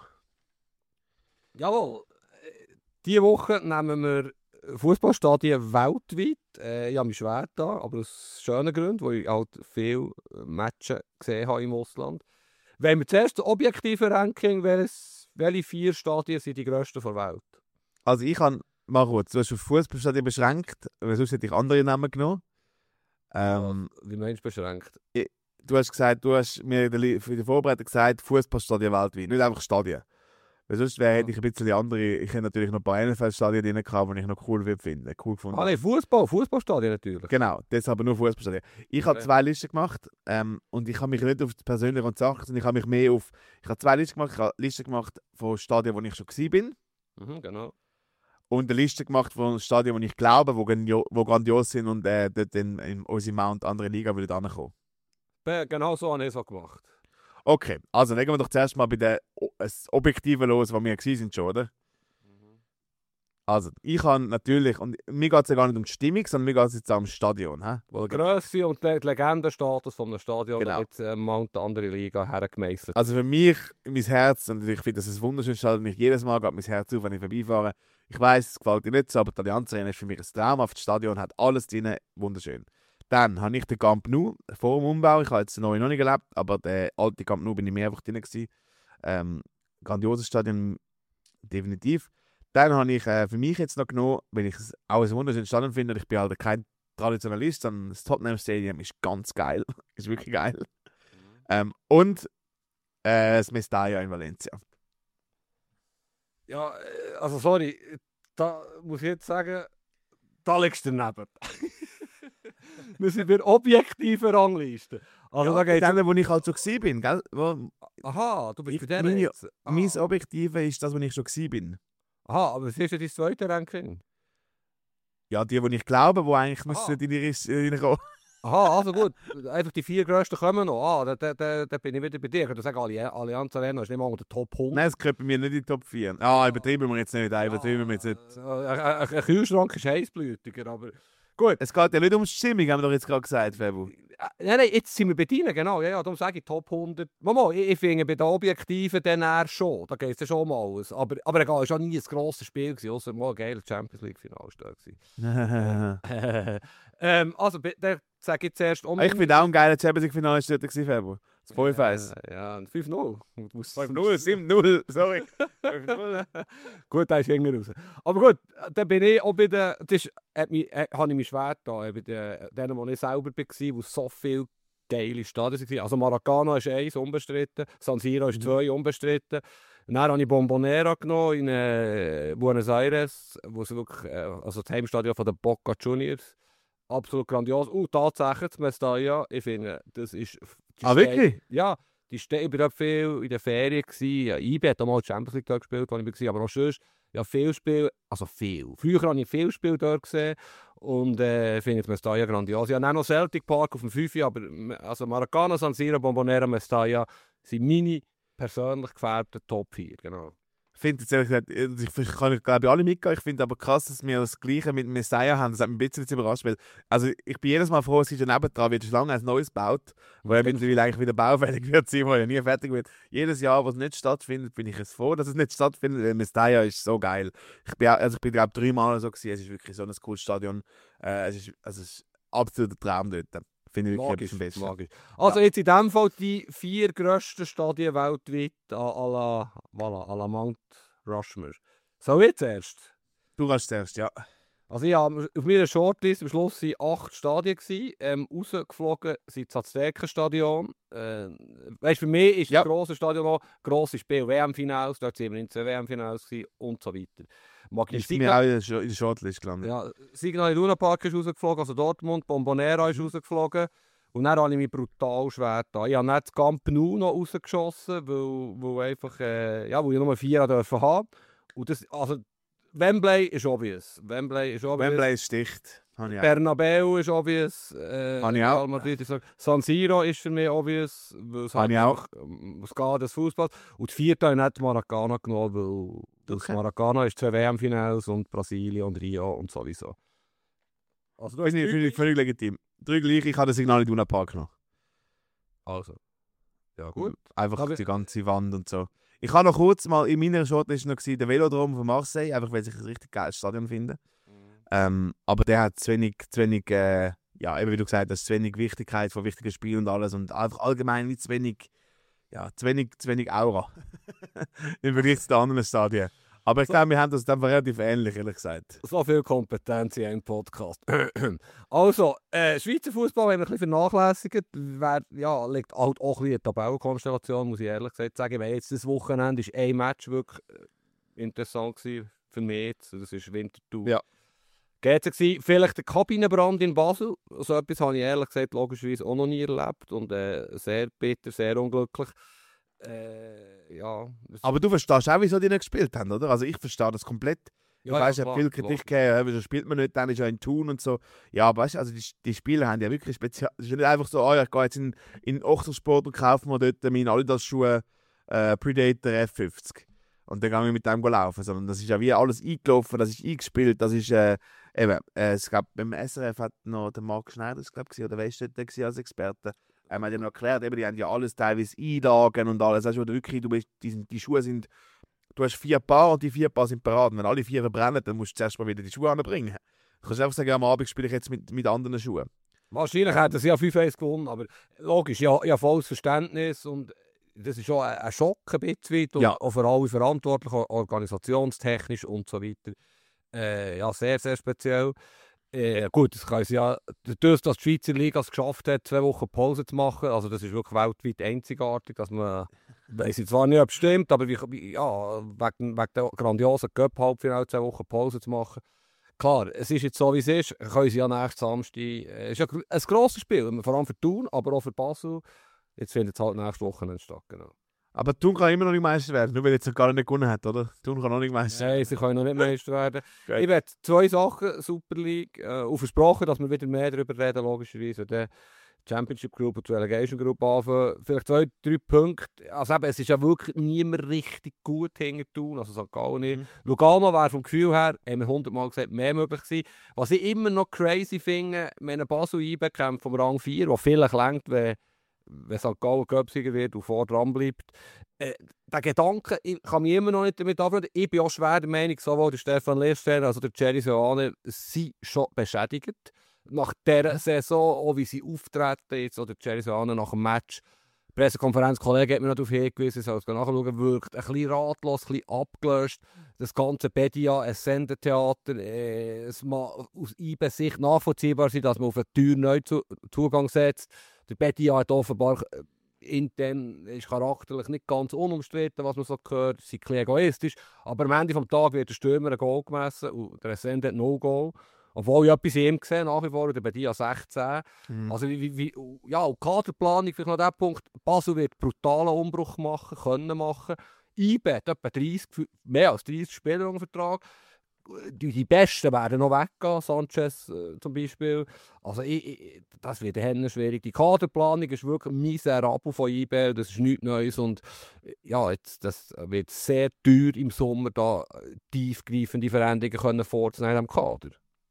Jawohl, diese Woche nehmen wir Fußballstadien weltweit. Äh, ich habe mich schwer da, aber aus schönen Gründen, weil ich halt viele Matches gesehen habe im Ausland. Wenn wir zuerst das objektive Ranking, welches, welche vier Stadien sind die grössten der Welt? Also ich kann, mal kurz, du hast auf Fußballstadien beschränkt, weil sonst hätte ich andere Namen genommen. Ähm, ja, wie meinst du beschränkt? Ich, du hast gesagt, du hast mir für die Vorbereitung gesagt, Fußballstadien weltweit, nicht einfach Stadien. Weil sonst wäre, hätte ich ein bisschen andere, ich hätte natürlich noch ein paar N F L-Stadien drin gehabt, die ich noch cool finde. Cool gefunden. Ah, nee, Fußball, Fußballstadien natürlich. Genau, das aber nur Fußballstadien. Ich okay. habe zwei Listen gemacht ähm, und ich habe mich nicht auf das Persönliche und Sachen, sondern ich habe mich mehr auf, ich habe zwei Listen gemacht, ich habe Listen gemacht von Stadien, wo ich schon gewesen bin. Mhm, genau. und eine Liste gemacht von Stadien, die ich glaube, wo, genio- wo grandios sind und äh, dort in, in unsere Mount andere Liga würden ankommen. Genau so habe ich es auch gemacht. Okay, also legen wir doch zuerst mal bei den o- das Objektiven los, was wir gewesen sind schon, oder? Also, ich habe natürlich, und mir geht es ja gar nicht um die Stimmung, sondern mir geht es jetzt auch um das Stadion. He? Die Grösse und der Legendenstatus von einem Stadion, Genau. der jetzt äh, Mount eine andere Liga hergemeisselt. Also für mich, mein Herz, und ich finde das ein wunderschönes Stadion, ich jedes Mal geht mein Herz auf, wenn ich vorbeifahre. Ich weiss, es gefällt dir nicht so, aber die Allianz Arena ist für mich ein traumhaftes Stadion, hat alles drin, wunderschön. Dann habe ich den Camp Nou vor dem Umbau, ich habe jetzt den neuen noch nicht erlebt, aber der alte Camp Nou bin ich mehr einfach drin gewesen. Ähm, grandioses Stadion, definitiv. Dann habe ich äh, für mich jetzt noch genommen, wenn ich es auch ein wunderschönes Stadion finde, und ich bin halt kein Traditionalist, sondern das Tottenham Stadium ist ganz geil, ist wirklich geil. Mhm. Ähm, und äh, das Mestalla in Valencia. Ja, äh, also sorry, da muss ich jetzt sagen, da liegst du daneben. Wir sind bei objektiven Rangliste. Also Ja, da geht's dann, wo ich halt schon gewesen bin, gell? Wo, Aha, du bist ich, bei der meine, jetzt. Ah. Mein Objektive ist das, wo ich schon gewesen bin. Aha, aber was ist ja dein zweite Ranking? Ja, die, die ich glaube, die eigentlich Aha. müssen in die Risse reinkommen. Aha, also gut. Einfach die vier grössten kommen noch. Ah, da, da, da, da bin ich wieder bei dir. Ich würde sagen, Alli- Allianz Arena ist nicht mal unter den Top hundert. Nein, es gehört bei mir nicht in die Top vier. Ah, übertreiben wir jetzt nicht. Nein, übertreiben wir jetzt nicht. Äh, Ein, ein, ein Kühlschrank ist heißblütiger, aber gut. Es geht ja nicht ums Stimmung, haben wir doch jetzt gerade gesagt, Febu. Äh, Nein, nein, jetzt sind wir bei dir, genau. Ja, ja, darum sage ich Top hundert. Mama, ich, ich finde bei den Objektiven dann eher schon. Da geht es ja schon mal aus. Aber, aber egal, es war nie ein grosses Spiel, außer mal ein geiles Champions League-Final. ähm, also, der sage ich zuerst um. Ich finde auch ein geiler Champions League-Finale dort gewesen, Febu. Das fünf eins. Äh, ja, fünf null. fünf null, sieben null, sorry. fünf null. Gut, da ist hinten raus. Aber gut, dann bin ich auch bei den, das ist, hat mich, äh, habe ich mich schwer getan, bei den, denen, wo ich selber war, wo so viele geile Stadien waren. Also Maracana ist eins, unbestritten, San Siro ist zwei, unbestritten. Und dann habe ich Bombonera genommen in äh, Buenos Aires, wo es wirklich, äh, also das Heimstadion von den Boca Juniors. Absolut grandios. Und tatsächlich, das Mestalla, ich finde, das ist... Ah, wirklich? Ja, die Ste ich war dort viel in der Ferien. Ja, I B hat auch mal die Champions League dort gespielt, wo ich war, aber auch sonst, ja, viel Spiel, also viel. Früher habe ich viel Spiel dort gesehen und äh, finde das Mestalla grandios. Ja, noch Celtic Park auf dem fünf, aber also Maracana, San Siro, Bombonera, Mestalla sind meine persönlich gefärbten Top vier, genau. Ich finde jetzt ehrlich gesagt, ich kann glaube ich alle mitgehen. Ich finde aber krass, dass wir das Gleiche mit Messiah haben. Das hat mich ein bisschen überrascht. Weil, also ich bin jedes Mal froh, es ist ja nebendran, wird schon lange ein neues gebaut, wo er mittlerweile eigentlich wieder baufällig wird sein, wo er nie fertig wird. Jedes Jahr, wo es nicht stattfindet, bin ich es froh, dass es nicht stattfindet, weil Messiah ist so geil. Ich bin, also ich bin glaube ich dreimal so gewesen. Es ist wirklich so ein cooles Stadion. Äh, es ist, also es ist ein absoluter Traum dort. Finde ich wirklich am besten. Magisch. Also ja. Jetzt in dem Fall die vier grössten Stadien weltweit à, à, la, voilà, à la Mount Rushmore. So jetzt erst? Du kannst zuerst, ja. Also ja, auf meiner Shortlist am Schluss waren acht Stadien. Ähm, rausgeflogen sind das Aztekenstadion. Äh, weißt, für mich ist ja. das grosse Stadion noch grosse Spiel, W M-Finals, dort waren wir in zwei W M-Finals und so weiter. Mag ich bin auch in der Shortlist gelandet. Ja, Signal Iduna Park ist rausgeflogen, also Dortmund, Bombonera ist rausgeflogen. Und dann habe ich mich brutal schwer getan. Ich habe nicht das Camp Nou noch rausgeschossen, weil, weil, einfach, äh, ja, weil ich nur vier durfte haben. Und das, also, Wembley ist obvious. Wembley ist obvious. Wembley ist dicht. Bernabeu ist obvious. Äh, Habe ich auch. Madrid ist, San Siro ist für mich obvious. Weil es Habe ich auch. Es geht, das Fußball. Und das vierte habe ich nicht Maracana genommen, weil das okay. Maracana ist zwei W M-Finals und Brasilien und Rio und sowieso. Also, das ist nicht völlig, völlig legitim. Drei gleich, ich habe das Signal Iduna Park genommen. Also. Ja, gut. Einfach Aber die ganze Wand und so. Ich habe noch kurz mal in meiner Shortlist noch gesehen, der Velodrom von Marseille, einfach weil ich ein richtig geiles Stadion finde. Mhm. Ähm, aber der hat zu wenig, zu wenig äh, ja, eben wie du gesagt hast, zu wenig Wichtigkeit von wichtigen Spielen und alles und einfach allgemein wie zu wenig, ja, zu wenig, zu wenig Aura im Vergleich zu den anderen Stadien. Aber ich glaube, wir haben das dann relativ ähnlich, ehrlich gesagt. So viel Kompetenz in einem Podcast. Also, äh, Schweizer Fußball haben wir ein bisschen vernachlässigt. Wer, ja, liegt halt auch ein bisschen in der Tabellenkonstellation, muss ich ehrlich gesagt sagen. Weil jetzt das Wochenende ist ein Match wirklich interessant gewesen für mich jetzt. Das ist Winterthur. Ja. G C gewesen. Vielleicht der Kabinenbrand in Basel. So etwas habe ich ehrlich gesagt logischerweise auch noch nie erlebt. Und äh, sehr bitter, sehr unglücklich. Äh, ja. Aber du verstehst auch, wieso die nicht gespielt haben, oder? Also ich verstehe das komplett. Du weißt, ja, viel Kritik gegeben, wieso spielt man nicht, dann ist er in Thun und so. Ja, aber weißt du, also die, die Spieler haben ja wirklich speziell. Es ist ja nicht einfach so, oh ja, ich gehe jetzt in, in Ochsensport und kaufe mir dort meine Adidas-Schuhe äh, Predator F fünfzig. Und dann gehen wir mit dem laufen. Sondern das ist ja wie alles eingelaufen, das ist eingespielt, das ist äh, eben, äh, es gab beim S R F hat noch der Marc Schneider, glaube ich, oder wer ist dort der als Experte? Er hat ja noch erklärt, eben, die haben ja alles teilweise Einlagen und alles. Also wirklich, du bist, die, die Schuhe sind. Du hast vier Paar und die vier Paar sind parat. Und wenn alle vier verbrennen, dann musst du zuerst mal wieder die Schuhe anbringen. Du kannst einfach sagen, ja, am Abend spiele ich jetzt mit, mit anderen Schuhen. Wahrscheinlich hätten sie ja fünf eins gewonnen, aber logisch, ja, ja volles Verständnis. Und das ist schon ein, ein Schock ein bisschen weit. Und Ja. auch für alle Verantwortlichen, organisationstechnisch und so weiter. Äh, ja, sehr, sehr speziell. Äh, gut, das kann sie ja, dadurch, dass die Schweizer Liga es geschafft hat, zwei Wochen Pause zu machen, also das ist wirklich weltweit einzigartig, dass man, ich weiss jetzt zwar nicht, ob es stimmt, aber wie, wie, ja, wegen, wegen der grandiosen Cup-Halbfinale zwei Wochen Pause zu machen. Klar, es ist jetzt so, wie es ist, können sie ja nächsten Samstag, es ist ja ein grosses Spiel, vor allem für Thun, aber auch für Basel. Jetzt findet es halt nächste Woche statt, genau. Aber Thun kann immer noch nicht Meister werden, nur weil er jetzt noch gar nicht gewonnen hat, oder? Thun kann noch nicht Meister werden. Nein, sie können noch nicht Meister werden. Great. Ich werde zwei Sachen, Super League, äh, und versprochen, dass wir wieder mehr darüber reden, logischerweise, wenn die Championship Group und die Relegation Group anfangen. Vielleicht zwei, drei Punkte. Also eben, es ist ja wirklich niemand richtig gut hinter Thun, also Sankt Gallen nicht. Mhm. Lugano wäre vom Gefühl her, haben wir hundertmal gesagt, mehr möglich gewesen. Was ich immer noch crazy finde, wenn Basel einbekämpft vom Rang vier, der vielleicht reicht, wenn wenn Sankt Gallen Cup-Sieger wird und vor dran bleibt. Äh, der Gedanke, ich kann mich immer noch nicht damit anfreunden. Ich bin auch schwer der Meinung, sowohl der Stefan Lehrsteiner als auch der Jerry Soane sind schon beschädigt. Nach dieser Saison, auch wie sie auftreten, jetzt, oder Jerry Soane nach dem Match. Die Pressekonferenz, Kollege hat mir noch darauf hingewiesen, ich soll es nachschauen, wirkt ein bisschen ratlos, ein bisschen abgelöst. Das ganze Bedia, ein Sendetheater, äh, es mag aus I B Sicht nachvollziehbar sein, dass man auf einen teuren Neuzugang setzt. Der Bedia hat offenbar äh, intern, ist charakterlich nicht ganz unumstritten, was man so gehört. Sie sind ein bisschen egoistisch. Aber am Ende des Tages wird der Stürmer ein Goal gemessen und der Sender hat no Goal. Obwohl ich etwas in ihm gesehen nach wie vor, der Bedia sechzehn. Mhm. Also wie, wie, ja, und Kaderplanung, vielleicht noch der Punkt. Basel wird brutalen Umbruch machen, können machen. I B hat etwa dreißig, mehr als dreißig Spieler unter Vertrag. Die, die Besten werden noch weggehen, Sanchez äh, zum Beispiel. Also ich, ich, das wird dann schwierig. Die Kaderplanung ist wirklich miserabel von I B, das ist nichts Neues. Und ja, jetzt, das wird sehr teuer im Sommer, da tiefgreifende Veränderungen können vorzunehmen am Kader.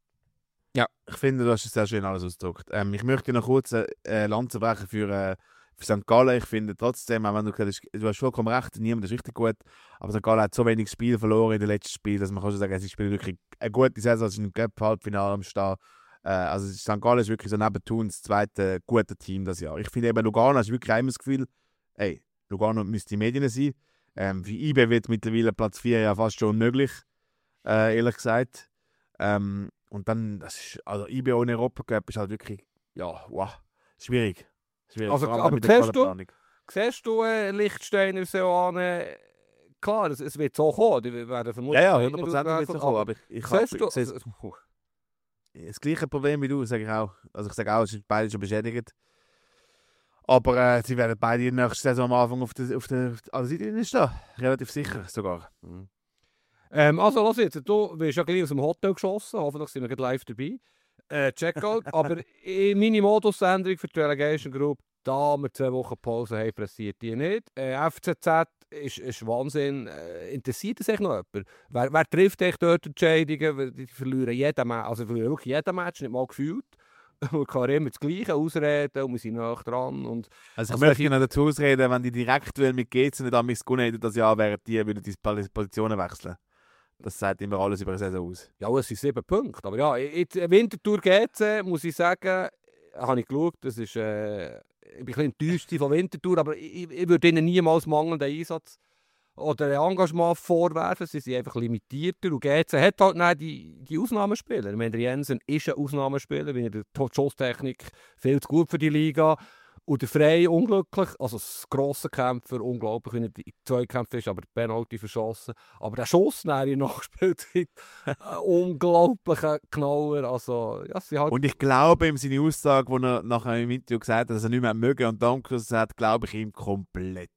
Ja, ich finde, du hast es sehr schön alles ausgedrückt. Ähm, ich möchte noch kurz eine äh, Lanze brechen für, äh, für Sankt Gallen. Ich finde trotzdem, auch wenn du gesagt hast, du hast vollkommen recht, niemand ist richtig gut, aber Sankt Gallen hat so wenig Spiel verloren in den letzten Spielen, dass man kann schon sagen, sie spielen wirklich eine gute Saison, sie sind im Cup-Halbfinale am Start. Äh, also Sankt Gallen ist wirklich so neben Thun das zweite gute Team das Jahr. Ich finde eben, Lugano hast wirklich immer das Gefühl, ey, Lugano müsste die Medien sein. Ähm, für I B wird mittlerweile Platz vier ja fast schon unmöglich, äh, ehrlich gesagt. Ähm, Und dann, das ist, also I B ohne Europacup ist halt wirklich, ja, wow, schwierig. schwierig. Also, Vor allem aber mit der siehst du- Kaderplanung. Siehst du äh, Lichtsteiner, Soane? Klar, es, es wird so kommen. Die werden vermutlich Ja, ja, nicht hundert Prozent wird es auswechseln, kommen, aber ich, ich, Siehst hab- du, ich sehe also, puh. das gleiche Problem wie du, sage ich auch. Also ich sage auch, es sind beide schon beschädigt. Aber äh, sie werden beide in der nächsten Saison am Anfang auf der, auf der, auf der also Seite ist da, relativ sicher sogar. Mhm. Ähm, also, lass jetzt, du wirst ja gleich aus dem Hotel geschossen, hoffentlich sind wir gleich live dabei. Äh, Checkout, aber in meine Modusänderung für die Relegation Group, da wir zwei Wochen Pause haben, pressiert die nicht. Äh, F C Z ist, ist Wahnsinn. Äh, interessiert es sich noch jemand? Wer, wer trifft echt dort Entscheidungen? Weil die verlieren jeden Match, also verlieren wirklich jeden Match, nicht mal gefühlt. Und kann immer das Gleiche ausreden und wir sind nah dran. Und Also ich Also möchte welche- noch dazu ausreden, wenn die direkt mit G Z nicht an mich gewonnen hätten, das Jahr wären die, würden die Pol- Positionen wechseln. Das sagt immer alles über eine Saison aus. ja, es sind sieben Punkte. Aber ja, jetzt Winterthur G C, muss ich sagen, habe ich geschaut, das ist, äh, ich bin ein bisschen enttäuscht von Winterthur, aber ich, ich würde ihnen niemals mangelnden Einsatz oder Engagement vorwerfen. Sie sind einfach limitierter und G C hat halt nicht die, die Ausnahmespieler. Ich meine, der Jensen ist ein Ausnahmespieler, weil die Schusstechnik viel zu gut für die Liga. Und der Frey unglücklich, also das grosse Kämpfer, unglaublich, wenn er die Zweikämpfe ist, aber der Penalty verschossen. Aber der Schuss, den er nachgespielt hat, ein unglaublicher Knaller. Also, ja, sie halt, Und ich glaube ihm seine Aussage, wo er nachher im Interview gesagt hat, dass er nicht mehr mögen und dann gesagt hat, glaube ich ihm komplett.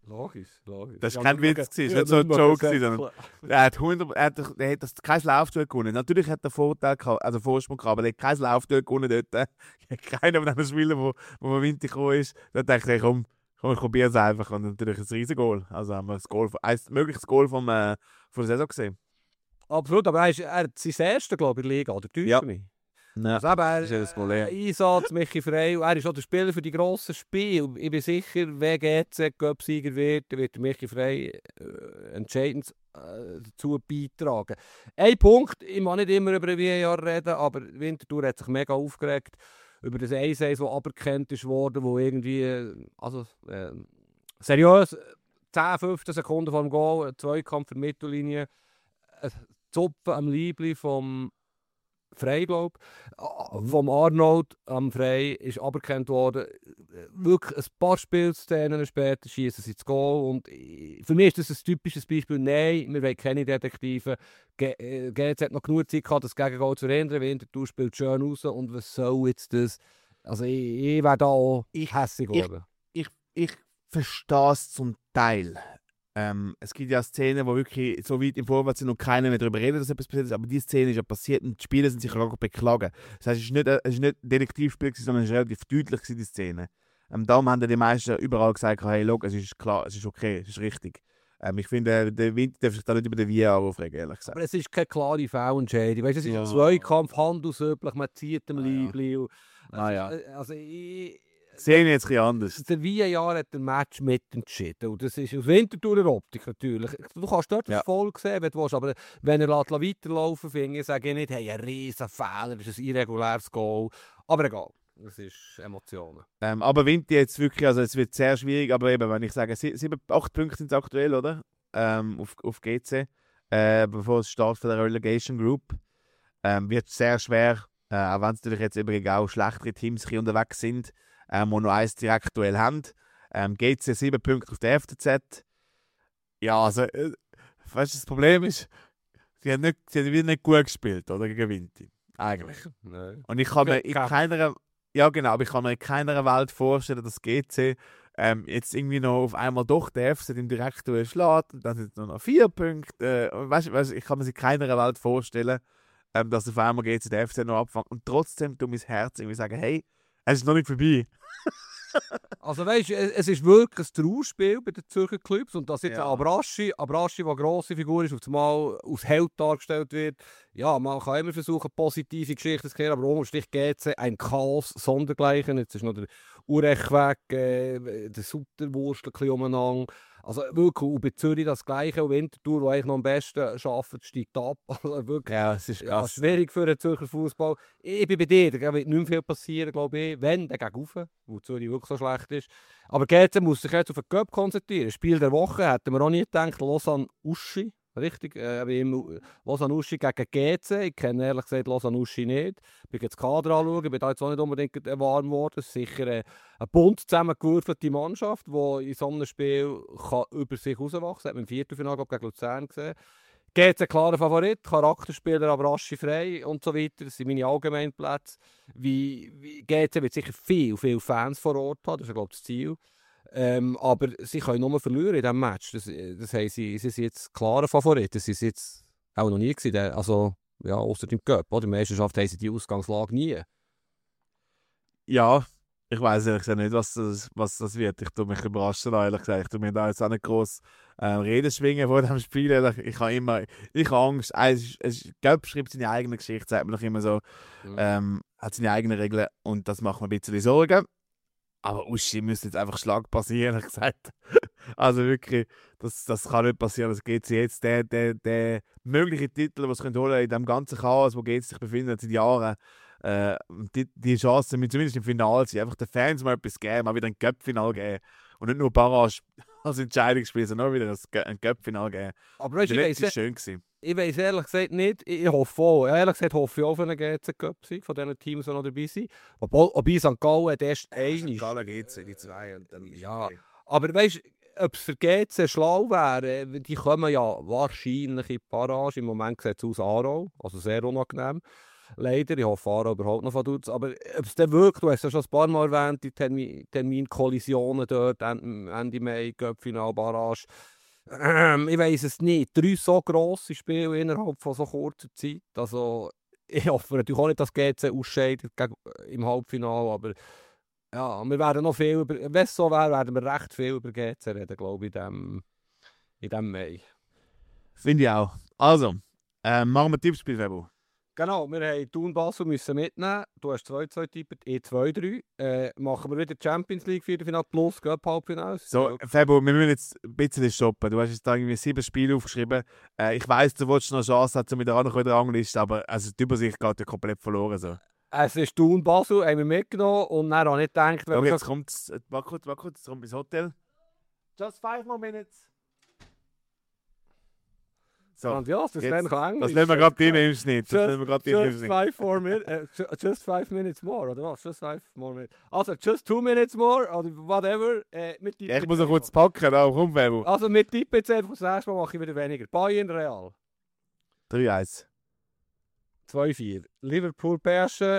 Logisch, logisch. Das war Ja, kein Witz, schauen. das war Ja, nicht so ein nicht Joke, mal sondern er hat, hundert, er hat, er hat das kein Laufduell gewonnen. Natürlich hat er Vorteil gehabt, also Vorsprung gehabt, aber er hat kein Laufduell gewonnen dort. Keiner von diesen Spielern, wo, wo man Winter gekommen ist. Da dachte ich, komm, komm ich probiere es einfach. Und natürlich ein riesen Goal. Also haben wir das Goal, ein mögliches Goal vom, äh, von der Saison gesehen. Absolut, aber er, ist, er hat sein erstes, glaube ich, in der Liga, oder täuscht Ja. mich? Ja. Also eben, er, Das ist ja das Problem. äh, Einsatz, Michi Frey, er ist auch der Spieler für die grossen Spiele. Ich bin sicher, wenn G C Cup-Sieger wird, dann wird Michi Frey äh, entscheidend äh, dazu beitragen. Ein Punkt, ich mag nicht immer über ein V A R reden, aber Winterthur hat sich mega aufgeregt über das eins eins, das aberkannt ist worden, wo irgendwie, äh, also äh, seriös, zehn, fünfzehn Sekunden vor dem Goal, ein Zweikampf für die Mittellinie, ein Zupfen am Liebli vom Frey, glaube ich. Vom Arnold am Frey ist aberkannt worden. Wirklich ein paar Spielszenen später schießen sie ins Goal. Und für mich ist das ein typisches Beispiel. Nein, wir wollen keine Detektive. G Z hat noch genug Zeit gehabt, das Gegengoal zu ändern. Winterthur spielt schön raus. Und was soll jetzt das? Also ich, ich wäre da auch Ich- hässig ich- geworden. Ich, ich verstehe es zum Teil. Ähm, es gibt ja Szenen, wo wirklich so weit im Vorwärts sind und keiner mehr darüber redet, dass etwas passiert ist, aber diese Szene ist ja passiert und die Spieler sind sich auch beklagen. Das heißt, es war nicht, ein- es ist nicht ein Detektivspiel, gewesen, sondern es war relativ deutlich, gewesen, die Szene. Ähm, darum haben die meisten überall gesagt, hey, look, es ist klar, es ist okay, es ist richtig. Ähm, ich finde, der Winter darf sich da nicht über den V A R aufregen, ehrlich gesagt. Aber es ist keine klare Foulentscheidung. Weißt, es ist Ja. ein Zweikampf, handausüblich, man zieht dem Ah, ja. Liebli. und- Ah, ja. Also ich... Sehen jetzt ein bisschen anders. Der V A R hat den Match mitentschieden. Und das ist aus Winterthurer Optik natürlich. Du kannst dort Ja. das voll sehen, wenn du willst. Aber wenn er lässt weiterlaufen finde ich, sage ich nicht, hey, ein riesen Fehler, das ist ein irreguläres Goal. Aber egal, das ist Emotionen. Ähm, aber Winter jetzt wirklich, also es wird sehr schwierig, aber eben, wenn ich sage, sie- sieben, acht Punkte sind es aktuell, oder? Ähm, auf, auf G C, äh, bevor es Start für der Relegation Group. Ähm, wird sehr schwer, äh, auch wenn es natürlich jetzt übrigens auch schlechtere Teams ein bisschen unterwegs sind, ähm, die noch eins direkt Duell haben. Ähm, G C sieben Punkte auf der F C Z. Ja, also, äh, weißt du, das Problem ist, sie haben, nicht, sie haben wieder nicht gut gespielt, oder? Gegen Winter. Eigentlich. Nein. Und ich kann mir in Cup. keiner, ja genau, aber ich kann mir in keiner Welt vorstellen, dass G C ähm, jetzt irgendwie noch auf einmal doch der F C im Direktduell schlägt und dann sind es nur noch vier Punkte. Äh, weißt, weißt, ich kann mir in keiner Welt vorstellen, ähm, dass auf einmal G C der F C noch abfängt. Und trotzdem tut mein Herz irgendwie sagen, hey, es ist noch nicht vorbei. Also weißt du, es es ist wirklich ein Trauerspiel bei den Zürcher Clubs und dass jetzt Ja. Abraschi, Abraschi, der eine grosse Figur ist, auf einmal als Held dargestellt wird. Ja, man kann immer versuchen, positive Geschichten zu kehren, aber ohne Stich G C ein Chaos sondergleichen. Jetzt ist noch der Urech weg, äh, der Sutterwurst ein bisschen umeinander. Also wirklich, und bei Zürich das Gleiche, und Winterthur, der eigentlich noch am besten arbeitet, steigt ab. Also wirklich. Ja, es ist Ja, schwierig für den Zürcher Fußball. Ich bin bei dir, da wird nicht mehr viel passieren, glaube ich. Wenn, dann gegen rauf, wo Zürich wirklich so schlecht ist. Aber G C muss sich jetzt auf den Cup konzentrieren. Spiel der Woche hätten wir auch nie gedacht, Lausanne Uschi. Richtig, äh, wie im Lausanne Uschi gegen G C. Ich kenne ehrlich gesagt Lausanne Uschi nicht. Ich bin jetzt das Kader anschauen, bin da jetzt auch nicht unbedingt warm geworden. Es ist sicher äh, eine bunt zusammengewürfelte Mannschaft, die in so einem Spiel kann über sich herauswachsen kann. Das hat man im Viertelfinale glaub, gegen Luzern gesehen. G C klarer Favorit, Charakterspieler aber Aschi frei und so weiter. Das sind meine Allgemeinplätze. Wie, wie G C wird sicher viel, viele Fans vor Ort haben, das ist glaube ich das Ziel. Ähm, aber sie können nur verlieren in diesem Match. Das, das haben sie, sie sind jetzt klarer Favorit. Das ist jetzt auch noch nie gewesen. Der- Also, ja, außer dem Cup. Oder? In der Meisterschaft haben sie die Ausgangslage nie. Ja, ich weiß ehrlich gesagt nicht, was das, was das wird. Ich tue mich überraschen, ehrlich gesagt. Ich tue mir da jetzt auch nicht gross ähm, Reden schwingen vor dem Spiel. Ich, ich habe immer ich habe Angst. Es, ist- es, ist- Göpp schreibt seine eigene Geschichte, sagt man doch immer so. Mhm. Ähm, hat seine eigenen Regeln und das macht mir ein bisschen Sorgen. Aber Uschi müsste jetzt einfach Schlag passieren, ehrlich gesagt. Also wirklich, das, das kann nicht passieren. Das geht jetzt der, der, der mögliche Titel, den sie holen können in dem ganzen Chaos, wo G C sich befindet seit Jahren. Äh, die, die Chance, mit zumindest im Finale zu sein, einfach den Fans mal etwas geben, mal wieder ein Cup-Final geben. Und nicht nur Barrage als Entscheidungsspiel, sondern auch wieder ein Gö- ein Cup-Final geben. Aber weißt, Der ich letzte war weiss, schön gewesen. ich weiss ehrlich gesagt nicht. Ich, ich hoffe auch. Ehrlich gesagt hoffe ich auch auf einen G C-Cup-Sieg von diesen Teams, die noch dabei sind. Obwohl, obwohl Sankt Gallen hat erst einmal. G C, die zwei und dann Ja. Aber weißt du, ob es für G C schlau wäre, die kommen ja wahrscheinlich in die Barrage. Im Moment sieht es aus Aarau, also sehr unangenehm. Leider, ich hoffe, Fahrer überhaupt noch Vaduz. Aber ob es dann wirklich, du hast ja schon ein paar Mal erwähnt, die Termin, Terminkollisionen dort, Ende Mai, Cup-Final, Barrage. Ähm, ich weiss es nicht. Drei so grosse Spiele innerhalb von so kurzer Zeit. Also, ich hoffe natürlich auch nicht, dass G C ausscheidet im Halbfinale, aber ja, wir werden noch viel über, wenn es so wäre, werden wir recht viel über G C reden, glaube ich, in diesem in dem Mai. Finde ich auch. Also, äh, machen wir Tippspiel, Febo. Genau, wir haben Thun Basel müssen mitnehmen. Du hast zwei zwei tippet, ich zwei drei. Äh, machen wir wieder Champions League Viertelfinale plus Cup Halbfinale. So, Febo, wir müssen jetzt ein bisschen stoppen. Du hast jetzt da irgendwie sieben Spiele aufgeschrieben. Äh, ich weiss, du willst noch eine Chance haben, um mit der anderen Rangliste, aber also die Übersicht geht ja komplett verloren. So. Es ist Thun Basel, haben wir mitgenommen und dann habe ich gedacht, wenn okay, wir jetzt kommt es, warte kurz, warte kurz, jetzt kommt das Hotel. Just five more minutes. So, grandios, das lernen kann Englisch. das nehmen wir gerade rein im Schnitt. Das nehmen wir gerade rein im Just Schnitt. five, four minutes, uh, just five minutes more, oder was? Just five more minutes. Also, just two minutes more, oder whatever. Äh, mit Ja, ich muss noch kurz packen, auch komm, Febo. Also, mit Tipp jetzt einfach, das nächste Mal mache ich wieder weniger. Bayern Real. drei eins. zwei vier. Liverpool P S G.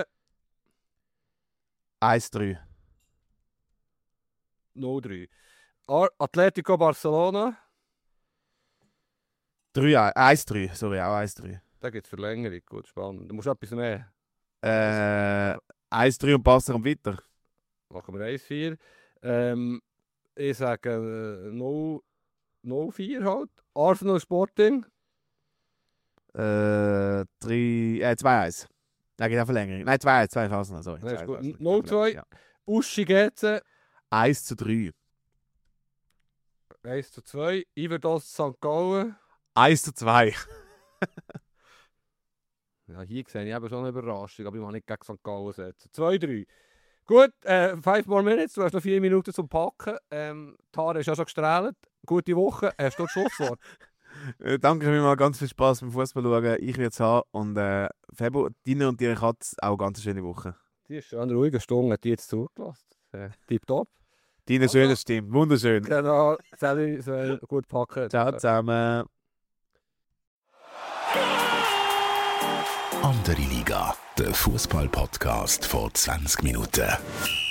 eins drei. null drei. Ar- Atletico Barcelona. eins drei, sorry, auch eins drei. Da gibt es Verlängerung, gut, spannend. Du musst etwas mehr. Äh, eins drei und Barca kommt weiter. Machen wir eins vier. Ähm, ich sage äh, null vier halt. Arsenal Sporting. Äh, drei, äh, zwei eins. Nein, geht auch Verlängerung. Nein, zwei eins, zwei eins Arsenal, sorry. Das ist zwei eins gut. Arsenal. null zwei. Ja. Uschi G C. eins zu drei. eins zu zwei. Iverdos Sankt Gallen. eins zu zwei. Ja, hier sehe ich eben schon eine Überraschung, aber ich will nicht gegen Sankt Gallen setzen. zwei drei. Gut, äh, five more minutes, du hast noch vier Minuten zum Packen. Ähm, die Haare ist ja schon gestrahlt. Gute Woche, hast du das Schlusswort? Äh, danke mir mal, ganz viel Spaß beim Fußball schauen. Ich werde es haben. Und äh, Febo, deine und ihre Katze auch eine ganz schöne Woche. Die ist schon eine ruhige Stunde, hat die jetzt zugelassen. Äh, Tipptopp. Deine Also, schöne Stimme, wunderschön. Genau, Sally soll gut packen. Ciao zusammen. Andere Liga, der Fußball-Podcast vor zwanzig Minuten.